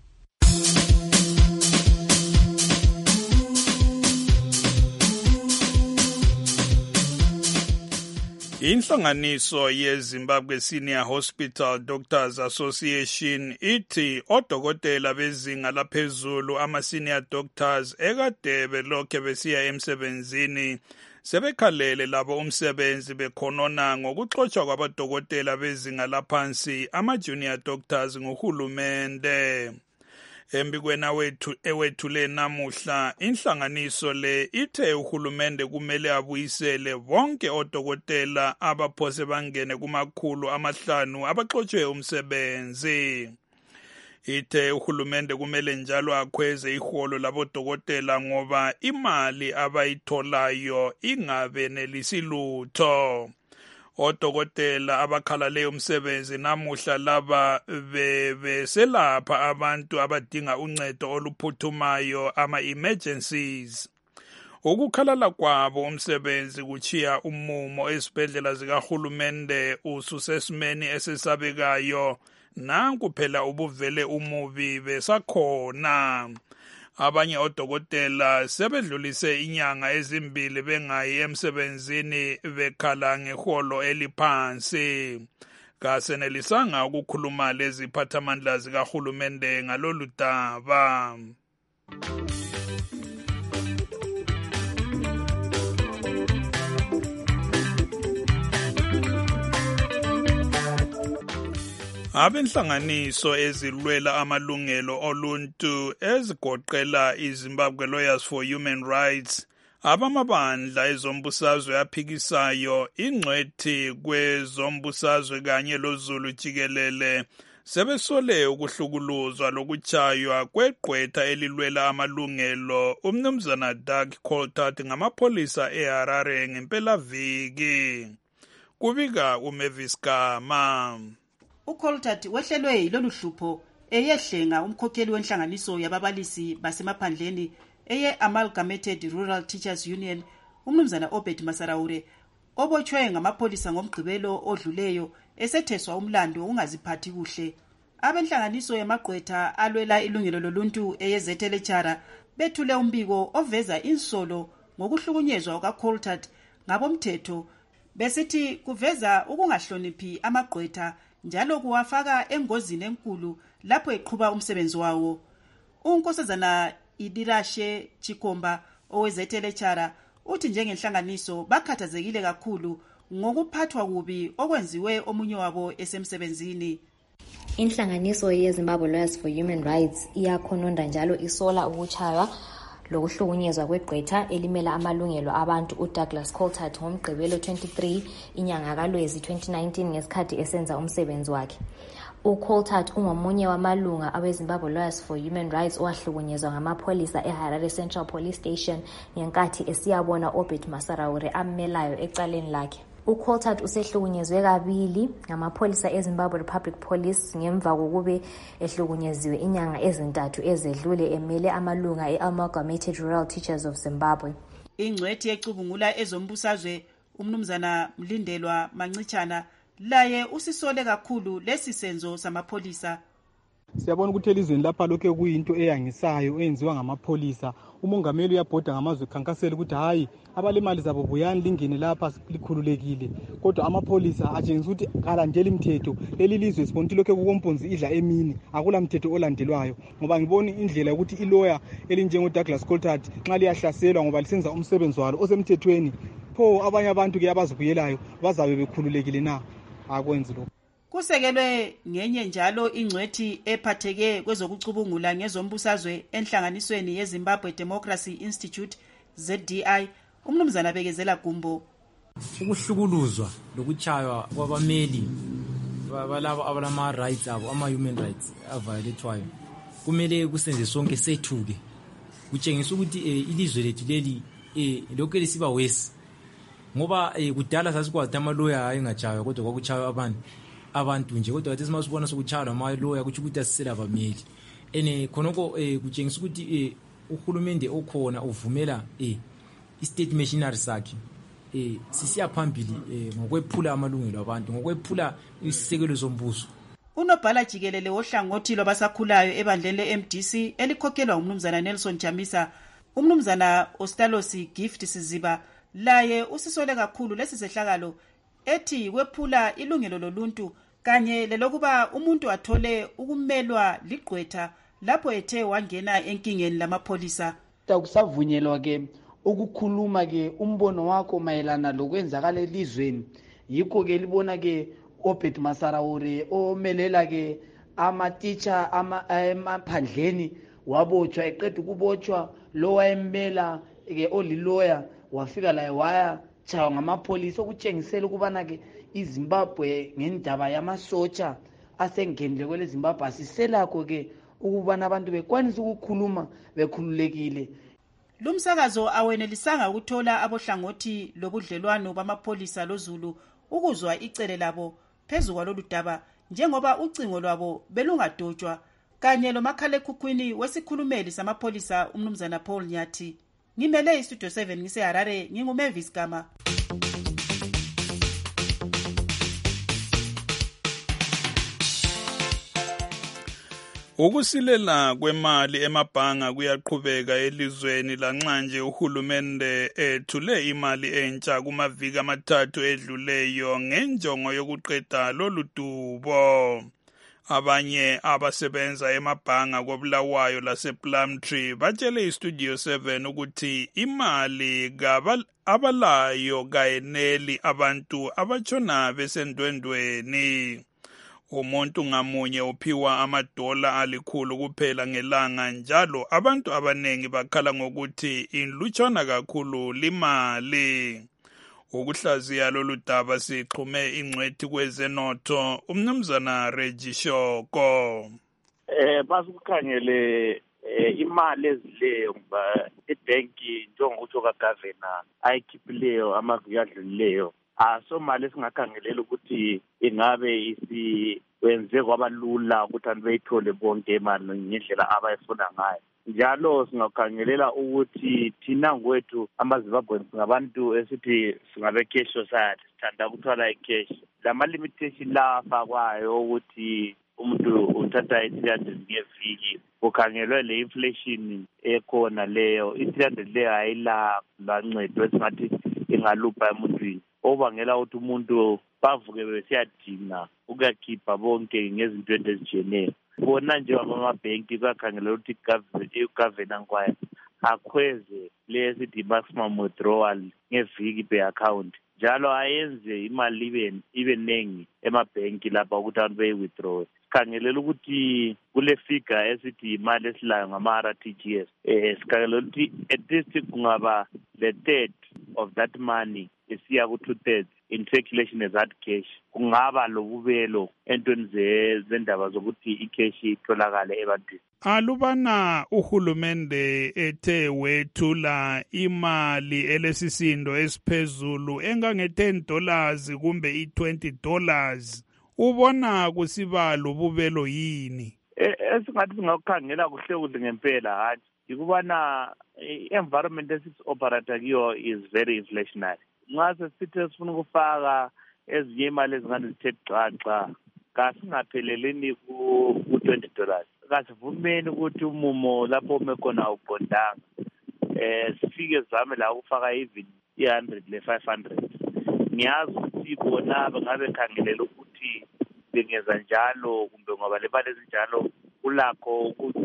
Inhlanganiso yeZimbabwe Senior Hospital Doctors Association ithi odokotela bezinga laphezulu ama-senior doctors ekade belokhe besiya emsebenzini sebekhalele labo umsebenzi bekhonona ngokuxotshwa kwabadokotela bezinga laphansi ama-junior doctors nguhulumende. Embikweni ewethule namuhla, inhlanganiso le ithe uhulumende kumele abuyisele bonke odokotela abaphose bangene kuma-500 abaxotshwe umsebenzi. Ithe uhulumende kumele njalo akhweze iholo labodokotela ngoba imali abayitholayo ingabenelisi lutho. Odokotela abakhalale umsebenzi namuhla laba beselapha abantu abadinga uncedo oluphuthumayo ama-emergencies. Ukukhalala kwabo umsebenzi kuchiya umumo ezibhedlela zikahulumende ususesimeni esesabekayo, nanku phela ubuvele umubi besakhona. Abanye odokotela sebedlulise inyanga ezimbili bengayi emsebenzini bekhala ngeholo eliphansi. Kasenelisanga ukukhuluma leziphathamandla zikahulumende ngalolu daba. Abenhlanganiso ezilwela amalungelo oluntu ezigoqela iZimbabwe Lawyers for Human Rights, abamabandla ezombusazwe aphikisayo, ingcwethi kwezombusazwe kanye loZulu jikelele sebesole ukuhlukuluzwa lokuchaywa kweqwetha elilwela amalungelo umnumzana Doug Coltart ngamapholisa eHarare ngempelaviki. Kubika uMavis Gama. uColtart wehlelwe yilolu hlupho eyehlenga umkhokheli wenhlanganiso yababalisi basemaphandleni eye-Amalgamated Rural Teachers Union, umnumzana Obed Masaraure, obotshwe ngamapholisa ngomgqibelo odluleyo esetheswa umlando ungaziphathi kuhle. Abenhlanganiso yamagqwetha alwela ilungelo loluntu eyezethelechara bethule umbiko oveza insolo ngokuhlukunyezwa kukaColtart ngabomthetho, besithi kuveza ukungahloniphi amagqwetha njalo kuwafaka engozini enkulu lapho eqhuba umsebenzi wawo. Unkosazana Idirashe Chikomba owezethelechara uthi njengenhlanganiso bakhathazekile kakhulu ngokuphathwa kubi okwenziwe omunye wabo esemsebenzini. Inhlanganiso yeZimbabwe Lawyers for Human Rights iyakhononda njalo isola ukuchaywa lokuhlukunyezwa kwegqwetha elimela amalungelo abantu uDouglas Coltart ngomgqibelo 23 inyanga kaLwezi 2019 ngesikhathi esenza umsebenzi wakhe. uColtart ungomunye wamalunga aweZimbabwe Lawyers for Human Rights owahlukunyezwa ngamapholisa eHarare Central Police Station ngenkathi esiyabona Obed Masaraure ammelayo ecaleni lakhe. uColtart usehlukunyezwe kabili ngamapholisa eZimbabwe Republic Police ngemva kokube ehlukunyeziwe inyanga ezintathu ezedlule emele amalunga eAmalgamated Rural Teachers of Zimbabwe. Ingcwethi ecubungula ezombusazwe umnumzana Mlindelwa Mancitshana laye usisole kakhulu lesi senzo samapholisa. Siyabona ukuthi elizweni lapha lokho kuyinto eyangisayo eyenziwa ngamapholisa. Umongameli uyabhoda ngamazwe khankasela ukuthi hayi abalemali zabo buyani lingene lapha likhululekile. Kodwa amapholisa atshengisa ukuthi kalandeli imithetho. Leli lizwe sibona ukuthi lokho kukomponzi idla emini akula mthetho olandelwayo. Ngoba ngibona indlela ukuthi ilawyer elinjengo Douglas Coltart nxa liyahlaselwa ngoba lisenza umsebenzi walo osemthethweni. Pho abanye abantu ke abazibuyelayo bazabe bekhululekile na? Akwenzi lokho. Kusekelwe ngenye njalo ingcwethi ephatheke kwezokucubungula ngezombusazwe enhlanganisweni yeZimbabwe Democracy Institute ZDI umnumzana Bekezela Gumbo. Ukuhlukuluzwa lokuchaywa kwabameli balabo abalama rights abo ama-human rights aviolethwayo kumele kusenze sonke sethuke kutshengisa ukuthi ilizwe lethu leli lokho lisiba wesi ngoba kudala sasikwazi amaloya ayengachaywa kodwa kwakuchaywa abantu nje kodwa athi simasibona sokuchaywa amaloya kuthi ukuthi asisela abameli khonoko kutshengisa ukuthi uhulumende okhona uvumela i-state machinery sakhe sisiya phambili ngokwephula amalungelo abantu ngokwephula isisekelo sombuso. Unobhala jikelele wohlangothi lwabasakhulayo ebandleni le-MDC elikhokhelwa umnumzana Nelson Jamisa umnumzana Ostalosi Gift Siziba laye usisole kakhulu lesi sehlakalo ethi kwephula ilungelo loluntu kanye lelokuba umuntu athole ukumelwa ligqwetha lapho ethe wangena enkingeni lamapholisa. Takusavunyelwa ke ukukhuluma ke umbono wakho mayelana lokwenzakala elizweni yikho ke libona ke Obed Masaraure omelela ke ama-teacher emaphandleni wabotshwa eqeda ukubotshwa lo wayemmela ke oliloya wafika la waya chaywa ngamapholisa okutshengisela ukubana ke iZimbabwe ngendaba yamasotsha asengenile kwele Zimbabwe asiselakho ke ukubana abantu bekwanisa ukukhuluma bekhululekile. Lumsakazo awenelisanga ukuthola abohlangothi lobudlelwano bamapholisa loZulu ukuzwa icele labo phezu kwalolu daba njengoba ucingo lwabo belungadotshwa kanye lomakhalekhukhwini wesikhulumeli samapholisa umnumzana Paul Nyathi. Ngimele iStudio 7 ngiseHarare nginguMavis Gama. Ukusilela kwemali emabhanga kuyaqhubeka elizweni lanxa nje uhulumende ethule imali entsha kumaviki amathathu edluleyo ngenjongo yokuqeda lolu dubo. Abanye abasebenza emabhanga koBulawayo lasePlumtree batshele iStudio 7 ukuthi imali abalayo kayeneli abantu abatshona besendwendweni. Umuntu ngamunye uphiwa amadola alikhulu kuphela ngelanga njalo abantu abanengi bakhala ngokuthi inlutshwana kakhulu limali. Ukuhlaziya lolu daba sixhume ingcwethi kwezenotho umnumzana Reggie Shoko. Basukukhangele imali ezileyo ebhenki njengokutsho kaGavana ayikhiphileyo amaviki adlulileyo asomali esingakhangelela ukuthi ingabe isiwenze kwabalula ukuthi abantu beyithole bonke imali ngendlela abayifuna ngayo. Njalo singakhangelela ukuthi thina ngwethu amaZimbabweans ngabantu esithi singabe cash society sithanda ukuthwala icash. Lama limitation la afakwayo ukuthi umuntu uthatha i-300 ngeviki kukhangelwe le inflation ekhona leyo i-300 leyo ayila lancedo esingathi ingalupha emuntwini obangela ukuthi umuntu bavuke besiyadinga ukuyakhipha bonke ngezinto ezijiyeneyo. Bona nje amabhenki kuyakhangela ukuthi i-governance kwayo akhweze lesithi maximum withdrawal ngeviki per account, njalo ayenze imali ibe nengi emabhenki lapha ukuthi abantu beyi-withdraw. Sikhangelela ukuthi kule figure esithi imali esilayo ngama-RTGS, sikhangelela ukuthi at least kungaba the third of that money isiya ku-2/3 in circulation as hard cash. Kungaba lobubelo entweni zendaba zokuthi i-cash itholakale ebantwini. Alubana uhulumende ethe wethula imali elesisindo esiphezulu engange$10 kumbe i$20, ubona kusiba lobubelo yini? Esingathi singakukhangela kuhle ngempela hathi yikubana i-environment esisi-operata kiyo is very inflationary. Nxa sesithi sifuna ukufaka ezinye imali ezingane zithe xaxa, kasingapheleleni ku-$20. Kasivumeni ukuthi umumo lapho ume khona awuqondanga. Sifike zame la ukufaka even i-100 le-500. Ngiyazi ukuthi bona bangabe khangelela ukuthi bengenza njalo kumbe ngoba le mali ezinjalo kulakho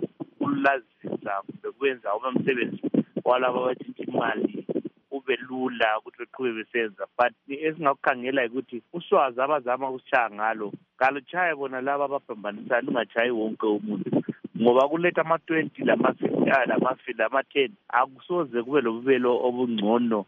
ukulazisa kumbe kwenza umsebenzi walabo abatshintsha imali ube lula ukuthi beqhube besenza. But esingakukhangela ukuthi uswazi abazama ukusishaya ngalo kaluchaye bona laba abaphambanisana lungachayi wonke umuntu, ngoba kuletha ama-20 lama-50 lama-10 akusoze kube lobubelo obungcono.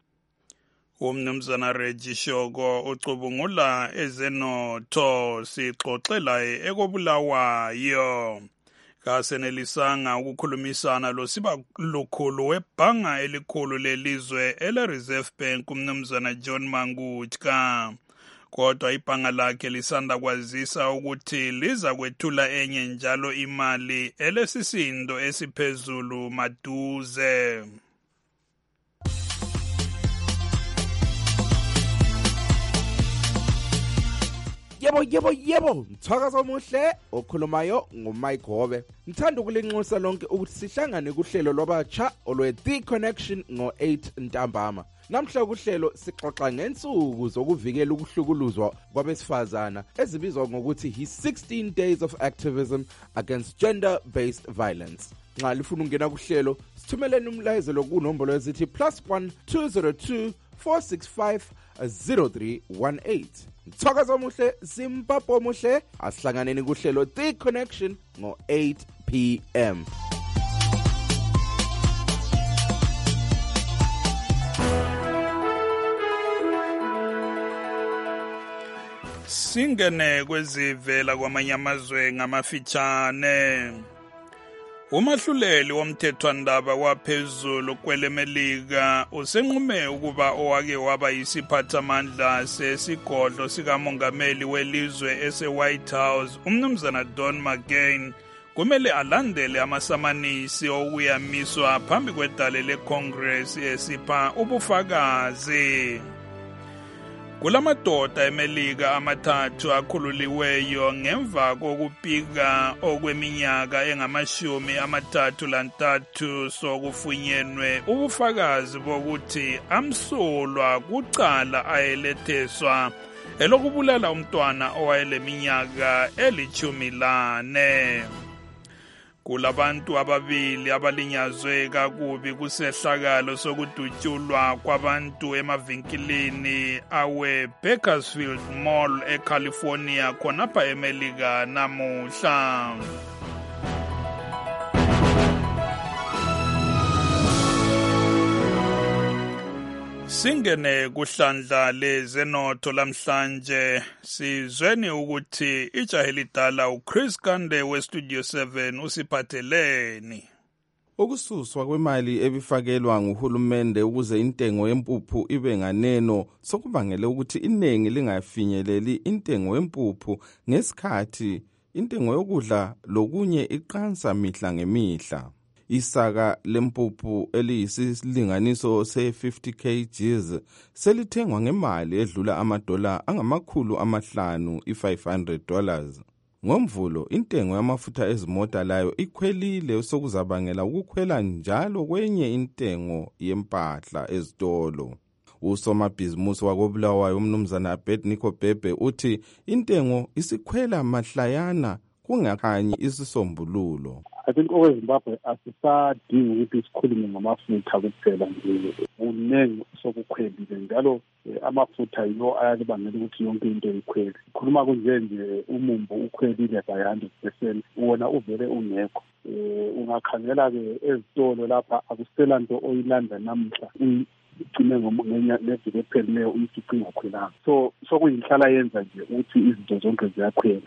Umnumzana Reggie Shoko ucubungula ezenotho sixoxelayo ekobulawayo. Kasenelisanga ukukhulumisana losiba lukhulu webhanga elikhulu lelizwe ele-Reserve Bank umnumzana John Mangutka. Kodwa ibhanga lakhe lisanda kwazisa ukuthi liza kwethula enye njalo imali elesisindo esiphezulu maduze. Yebo, mthakazo omuhle okhulumayo nguMike Hobe. Ngithanda ukulinxusa lonke ukuthi sihlangane kuhlelo lwabatsha olwe-The Connection ngo-8 ntambama. Namhla kuhlelo sixoxa ngensuku zokuvikela ukuhlukuluzwa kwabesifazana ezibizwa ngokuthi hi-16 Days of Activism Against Gender-Based Violence. Nxa lifuna ukungena kuhlelo, sithumeleni umlayezelo kunombolo ezithi +1 202 465 0318. Mthakazo omuhle, Zimbabwe omuhle, asihlanganeni kuhlelo The Connection ngo-8 p.m. Singene kwezivela kwamanye amazwe ngamafitshane. Umahluleli womthethwandaba waphezulu kwelemelika usenqume ukuba owake waba yisiphathamandla sesigodlo sikamongameli welizwe ese-White House umnumzana Don McGahn kumele alandele amasamanisi okuyamiswa phambi kwedale leCongress esipha ubufakazi. Kulamadoda emelika amathathu akhululiweyo ngemva kokupika okweminyaka engama-33 sokufunyenwe ubufakazi bokuthi amsulwa kucala ayeletheswa elokubulala umntwana owayeleminyaka eli-14. Kulabantu ababili abalinyazwe kakubi kusehlakalo sokudutyulwa kwabantu emavinkilini awe-Bakersfield Mall eCalifornia khonapha eMelika namuhla. Singene kuhlandla lezenotho lamhlanje sizweni ukuthi ijaha elidala uChris Kande weStudio 7 usiphatheleni. Ukususwa kwemali ebifakelwa nguhulumende ukuze intengo yempuphu ibe nganeno sokubangela ukuthi iningi lingafinyeleli intengo yempuphu ngesikhathi intengo yokudla lokunye iqansa mihla ngemihla. Isaka lempuphu eliyisilinganiso se-50 kg selithengwa ngemali edlula amadola angama-500 $500. Ngomvulo intengo yamafutha ezimota layo ikhwelile sokuzabangela ukukhwela njalo kwenye intengo yempahla ezitolo. Usomabhizimusi wakobulawayo umnumzana Abednego Bhebhe uthi intengo isikhwela mahlayana kungakhanyi isisombululo. I think okweZimbabwe asisadingi ukuthi sikhulume ngamafutha kuphela nje, kunengi sokukhwelile njalo amafutha yiwo ayalibangela ukuthi yonke into ikhwele. Khuluma kunje umumbu ukhwelile by 100%, wona uvele ungekho. Ungakhangela-ke ezitolo lapha akusela nto oyilanda namhla ugcine ngeviki ephelileyo umfica ingakhwelanga. So kuyinhlala yenza nje ukuthi izinto zonke ziyakhwela.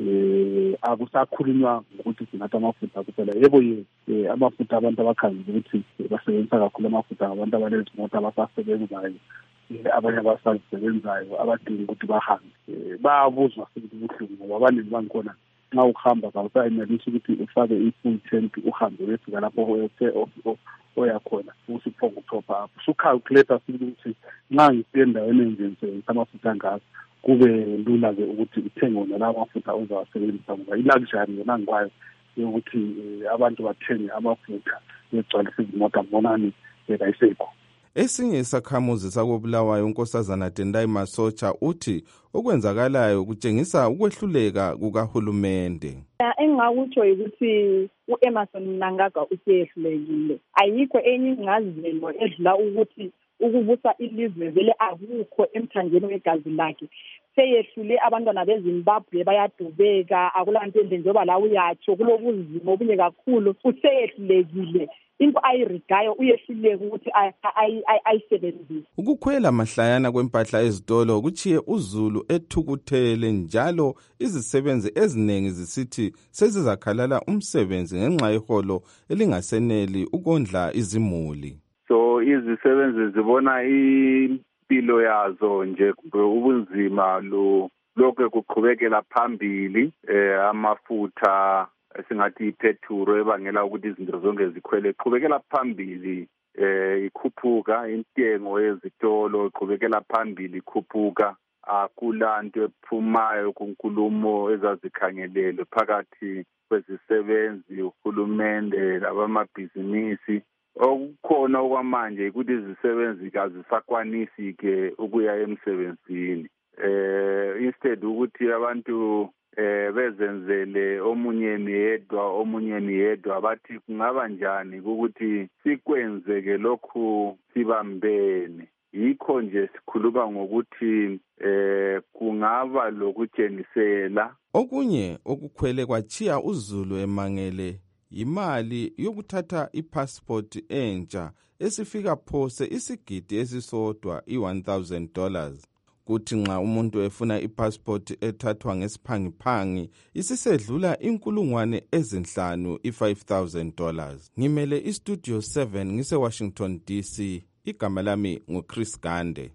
Akusakhulunywa ngokuthi sinatha amafutha kuphela. Yebo amafutha abantu abakhangela ukuthi basebenzisa kakhulu amafutha ngabantu abanezimoto abasasebenzayo, abanye abasasebenzayo abadinga ukuthi bahambe. Bayabuzwa futhi ubuhlungu ngoba abaningi bangikhona nxa ukuhamba kawusayenelisi ukuthi ufake i-full tank uhambe wefika lapho oyakhona usuphonga uthopha apho. Sukhalculate ukuthi nxa ngisiye endaweni enjengisebenzisa amafutha angaka kube lula-ke ukuthi uthenge wona lawo mafutha uzawasebenzisa ngoba i-luxury yona ngikwayo yokuthi abantu bathenge amafutha begcwalise izimota mbonani kayisekho. Esinye isakhamuzi sakobulawayo unkosazana Tendai Masocha uthi okwenzakalayo kutshengisa ukwehluleka kukahulumende. Engingakutsho ukuthi u-Emerson Mnangagwa usehlulekile. Ayikho enye ingcazelo edlula ukuthi ukubusa ilizwe vele akukho emthanjeni wegazi lakhe. Seyehlule abantwana beZimbabwe bayadubeka, akulanto endle njengoba la uyatsho kulobuzima obunye kakhulu. Useyehlulekile. Into ayirigayo uyehluleka ukuthi ayisebenzise. Ukukhwela mahlayana kwempahla ezitolo kuchiye uZulu ethukuthele njalo izisebenzi eziningi zisithi sezizakhalala umsebenzi ngenxa yeholo elingaseneli ukondla izimuli. So izisebenzi zibona impilo yazo nje ubunzima lokho kuqhubekela phambili amafutha esingathi iphethuro ebangela ukuthi izinto zonke zikhwele iqhubekela phambili ikhuphuka, intengo yezitolo iqhubekela phambili ikhuphuka. Akulanto ephumayo kunkulumo ezazikhangelelwe phakathi kwezisebenzi, uhulumende labamabhizinisi. Okukhona okwamanje ukuthi izisebenzi kazisakwanisi-ke ukuya emsebenzini. Instead ukuthi abantu bezenzele omunye niyedwa bathi kungaba njani ukuthi sikwenzeke lokhu sibambene. Yikho nje sikhuluma ngokuthi kungaba lokutshenisela. Okunye okukhwele kwachiya uZulu emangele imali yokuthatha ipassport entsha esifika phose isigidi esisodwa $1,000. Kuthi nxa umuntu efuna ipassport ethathwa ngesiphangiphangi isisedlula $5,000 $5,000. Ngimele istudio 7 ngise Washington DC. Igama lami nguChris Gande.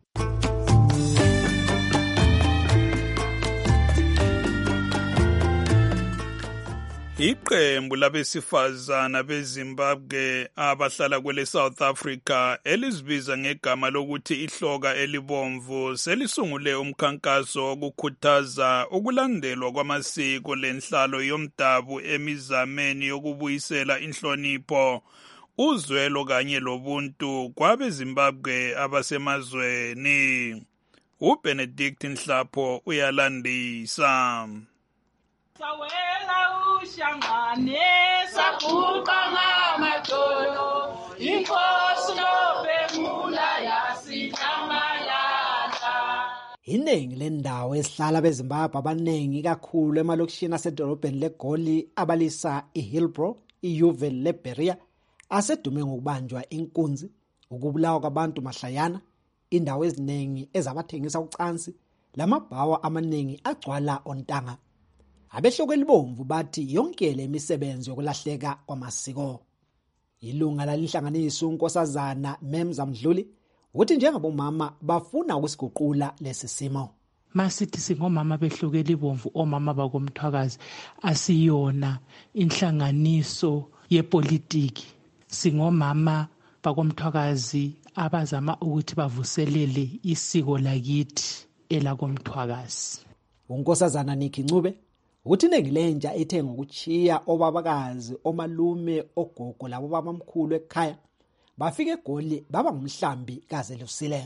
Iqembu labesifazana beZimbabwe abahlala kwele South Africa elizibiza ngegama lokuthi ihloka elibomvu selisungule umkhankaso wokukhuthaza ukulandelwa kwamasiko lenhlalo yomdabu emizameni yokubuyisela inhlonipho, uzwelo kanye lobuntu kwabeZimbabwe abasemazweni. uBenedict Nhlapho uyalandisa. Sawela ushangane sakuqa ngamadolo inkosi nobemula yasithamalala. Iningi lendawo esihlala beZimbabwe abaningi kakhulu emalokishini asedolobheni leGoli abalisa iHillbrow, iUville leBeria asedume ngokubanjwa inkunzi, ukubulawa kwabantu mahlayana, indawo eziningi ezabathengisa ucansi, lamabhawa amaningi agcwala ontanga. Abehloko elibomvu bathi yonke le misebenzi yokulahleka kwamasiko. Ilunga lalihlanganisa unkosazana Memza Mdluli uthi njengabomama bafuna ukusiguqula lesi simo. Masithi singomama behloko elibomvu, omama bakomthwakazi asiyona inhlanganiso yepolitiki. Singomama bakomthwakazi abazama ukuthi bavuselele isiko lakithi elakomthwakazi. Unkosazana Nikki Ncube uthi nengilentsha ethe ngokuchiya obabakazi, omalume, ogogo labo babamkhulu ekhaya bafika eGoli baba ngumhlambi kaze lusile.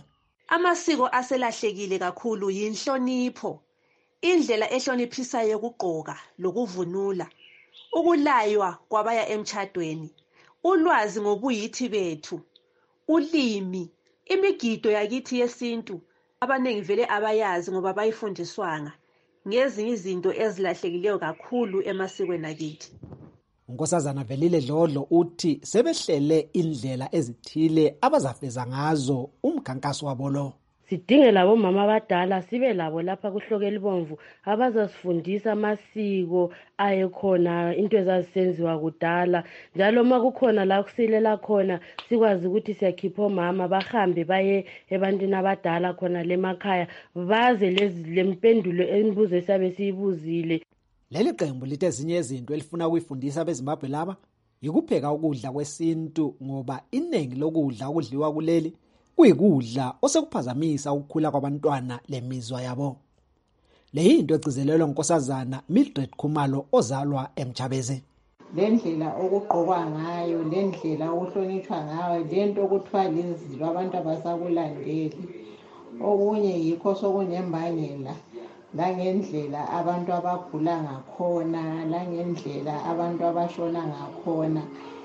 Amasiko aselahlekile kakhulu yinhlonipho, indlela ehloniphisayo yokugqoka lokuvunula, ukulaywa kwabaya emtshadweni, ulwazi ngobuyithi bethu, ulimi, imigido yakithi yesintu abaningi vele abayazi ngoba bayifundiswanga, ngezinye izinto ezilahlekileyo kakhulu emasikweni akithi. uNkosazana Velile Dlodlo uthi sebehlele indlela ezithile abazafeza ngazo umkhankaso wabo lo. Sidinge labo mama abadala sibe labo lapha kuhlokela ibomvu abazasifundisa amasiko ayekhona, into ezazisenziwa kudala, njalo uma kukhona la kusilela khona sikwazi ukuthi siyakhipha omama bahambe baye ebantwini abadala khona lemakhaya baze lempendulo emibuzo esiyabe siyibuzile. Leli qembu lithe ezinye izinto elifuna ukuyifundisa abeZimbabwe laba yikupheka ukudla kwesintu, ngoba iningi lokudla okudliwa kuleli kuyikudla osekuphazamisa ukukhula kwabantwana lemizwa yabo. Le yinto egcizelelwa uNkosazana Mildred Khumalo ozalwa eMjabeze. Lendlela okugqokwa ngayo, lendlela okuhlonitshwa ngayo, lento okuthiwa lizilo abantu abasakulandeli, okunye yikho sokunembangela, langendlela abantu abagula ngakhona, langendlela abantu abashona ngakhona.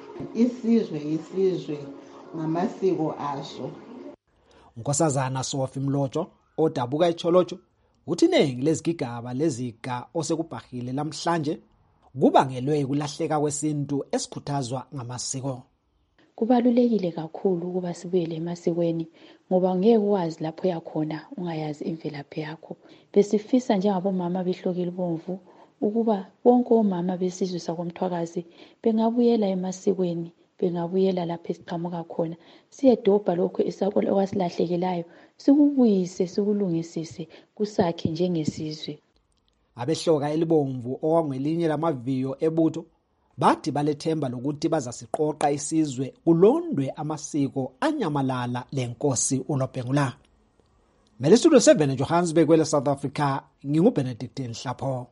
Isizwe ngamasiko aso. uNkosazana Sofi Mlojo odabuka eCholotsho uthi iningi lezigigaba leziga osekubhahile namhlanje kubangelwe ukulahleka kwesintu esikhuthazwa ngamasiko. Kubalulekile kakhulu ukuba sibuyele emasikweni ngoba ngeke wazi lapho yakhona ungayazi imvelaphi yakho. Besifisa njengabomama behlokile ibomvu ukuba bonke omama besizwe sakomthwakazi bengabuyela emasikweni, bengabuyela lapho esiqhamuka khona, siyedobha lokho okwasilahlekelayo, sikubuyise sikulungisise kusakhe njengesizwe. Abehloka elibomvu okwangelinye lamaviyo ebutho bathi balethemba lokuthi bazasiqoqa isizwe kulondwe amasiko anyamalala lenkosi uNobhengula. Studio 7 eJohannesburg kwele South Africa, nginguBenedict Nhlapho.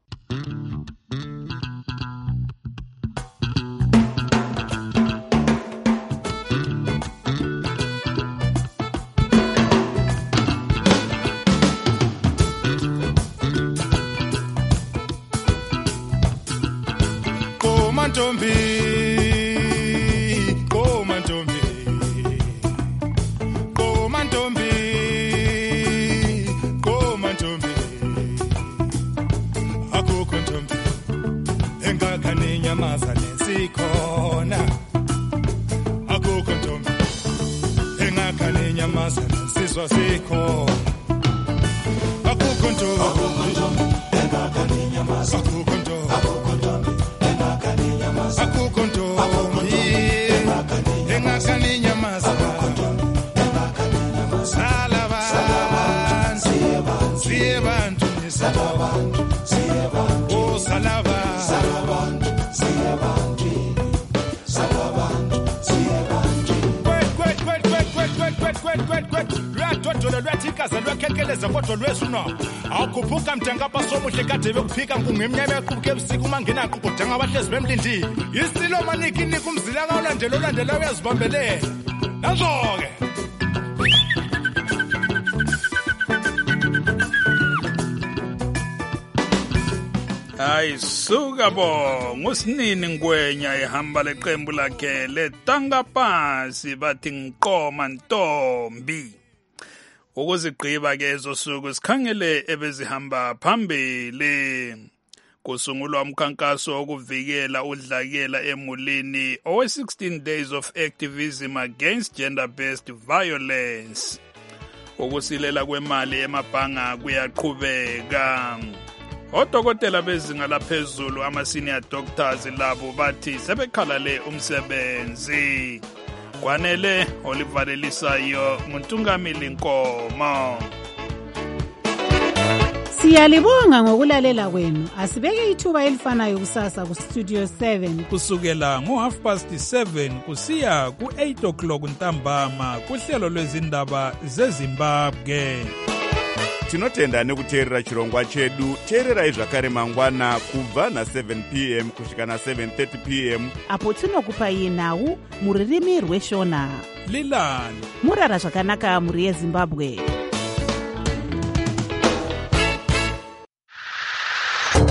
Akuphupha mthenga pasomuhle kade bekuphika ngumnyama yakubeke ebusuku mangena kudanga abahlezi bemlindile isilo maniki nika umzila kalandela uyazibambelela nazo-ke hayi suka bo ngusinini ngwenya ehamba leqembu lakhe letanga phansi bathi ngiqoma ntombi. Ukuzigqiba ke ezosuku sikhangele ebezihamba phambili. Kusungulwa umkhankaso wokuvikela udlakela emulini owe-16 days of activism against gender-based violence. Ukusilela kwemali emabhanga kuyaqhubeka. Odokotela bezinga laphezulu ama-senior doctors labo bathi sebekhalale umsebenzi. Kwanele olivalelisayo nguNtungamili Nkomo. Siyalibonga ngokulalela kwenu. Asibeke ithuba elifanayo kusasa ku Studio 7 kusukela ngo7:30 kusiya ku8 o'clock ntambama kuhlelo lwezindaba zeZimbabwe. tinotenda nekuteerera chirongwa chedu. Teererai zvakare mangwana kubva na7 p.m. kusvika na7:30 p.m. apo tinokupai nhau mururimi rweshona. Lilani murara zvakanaka muri yeZimbabwe.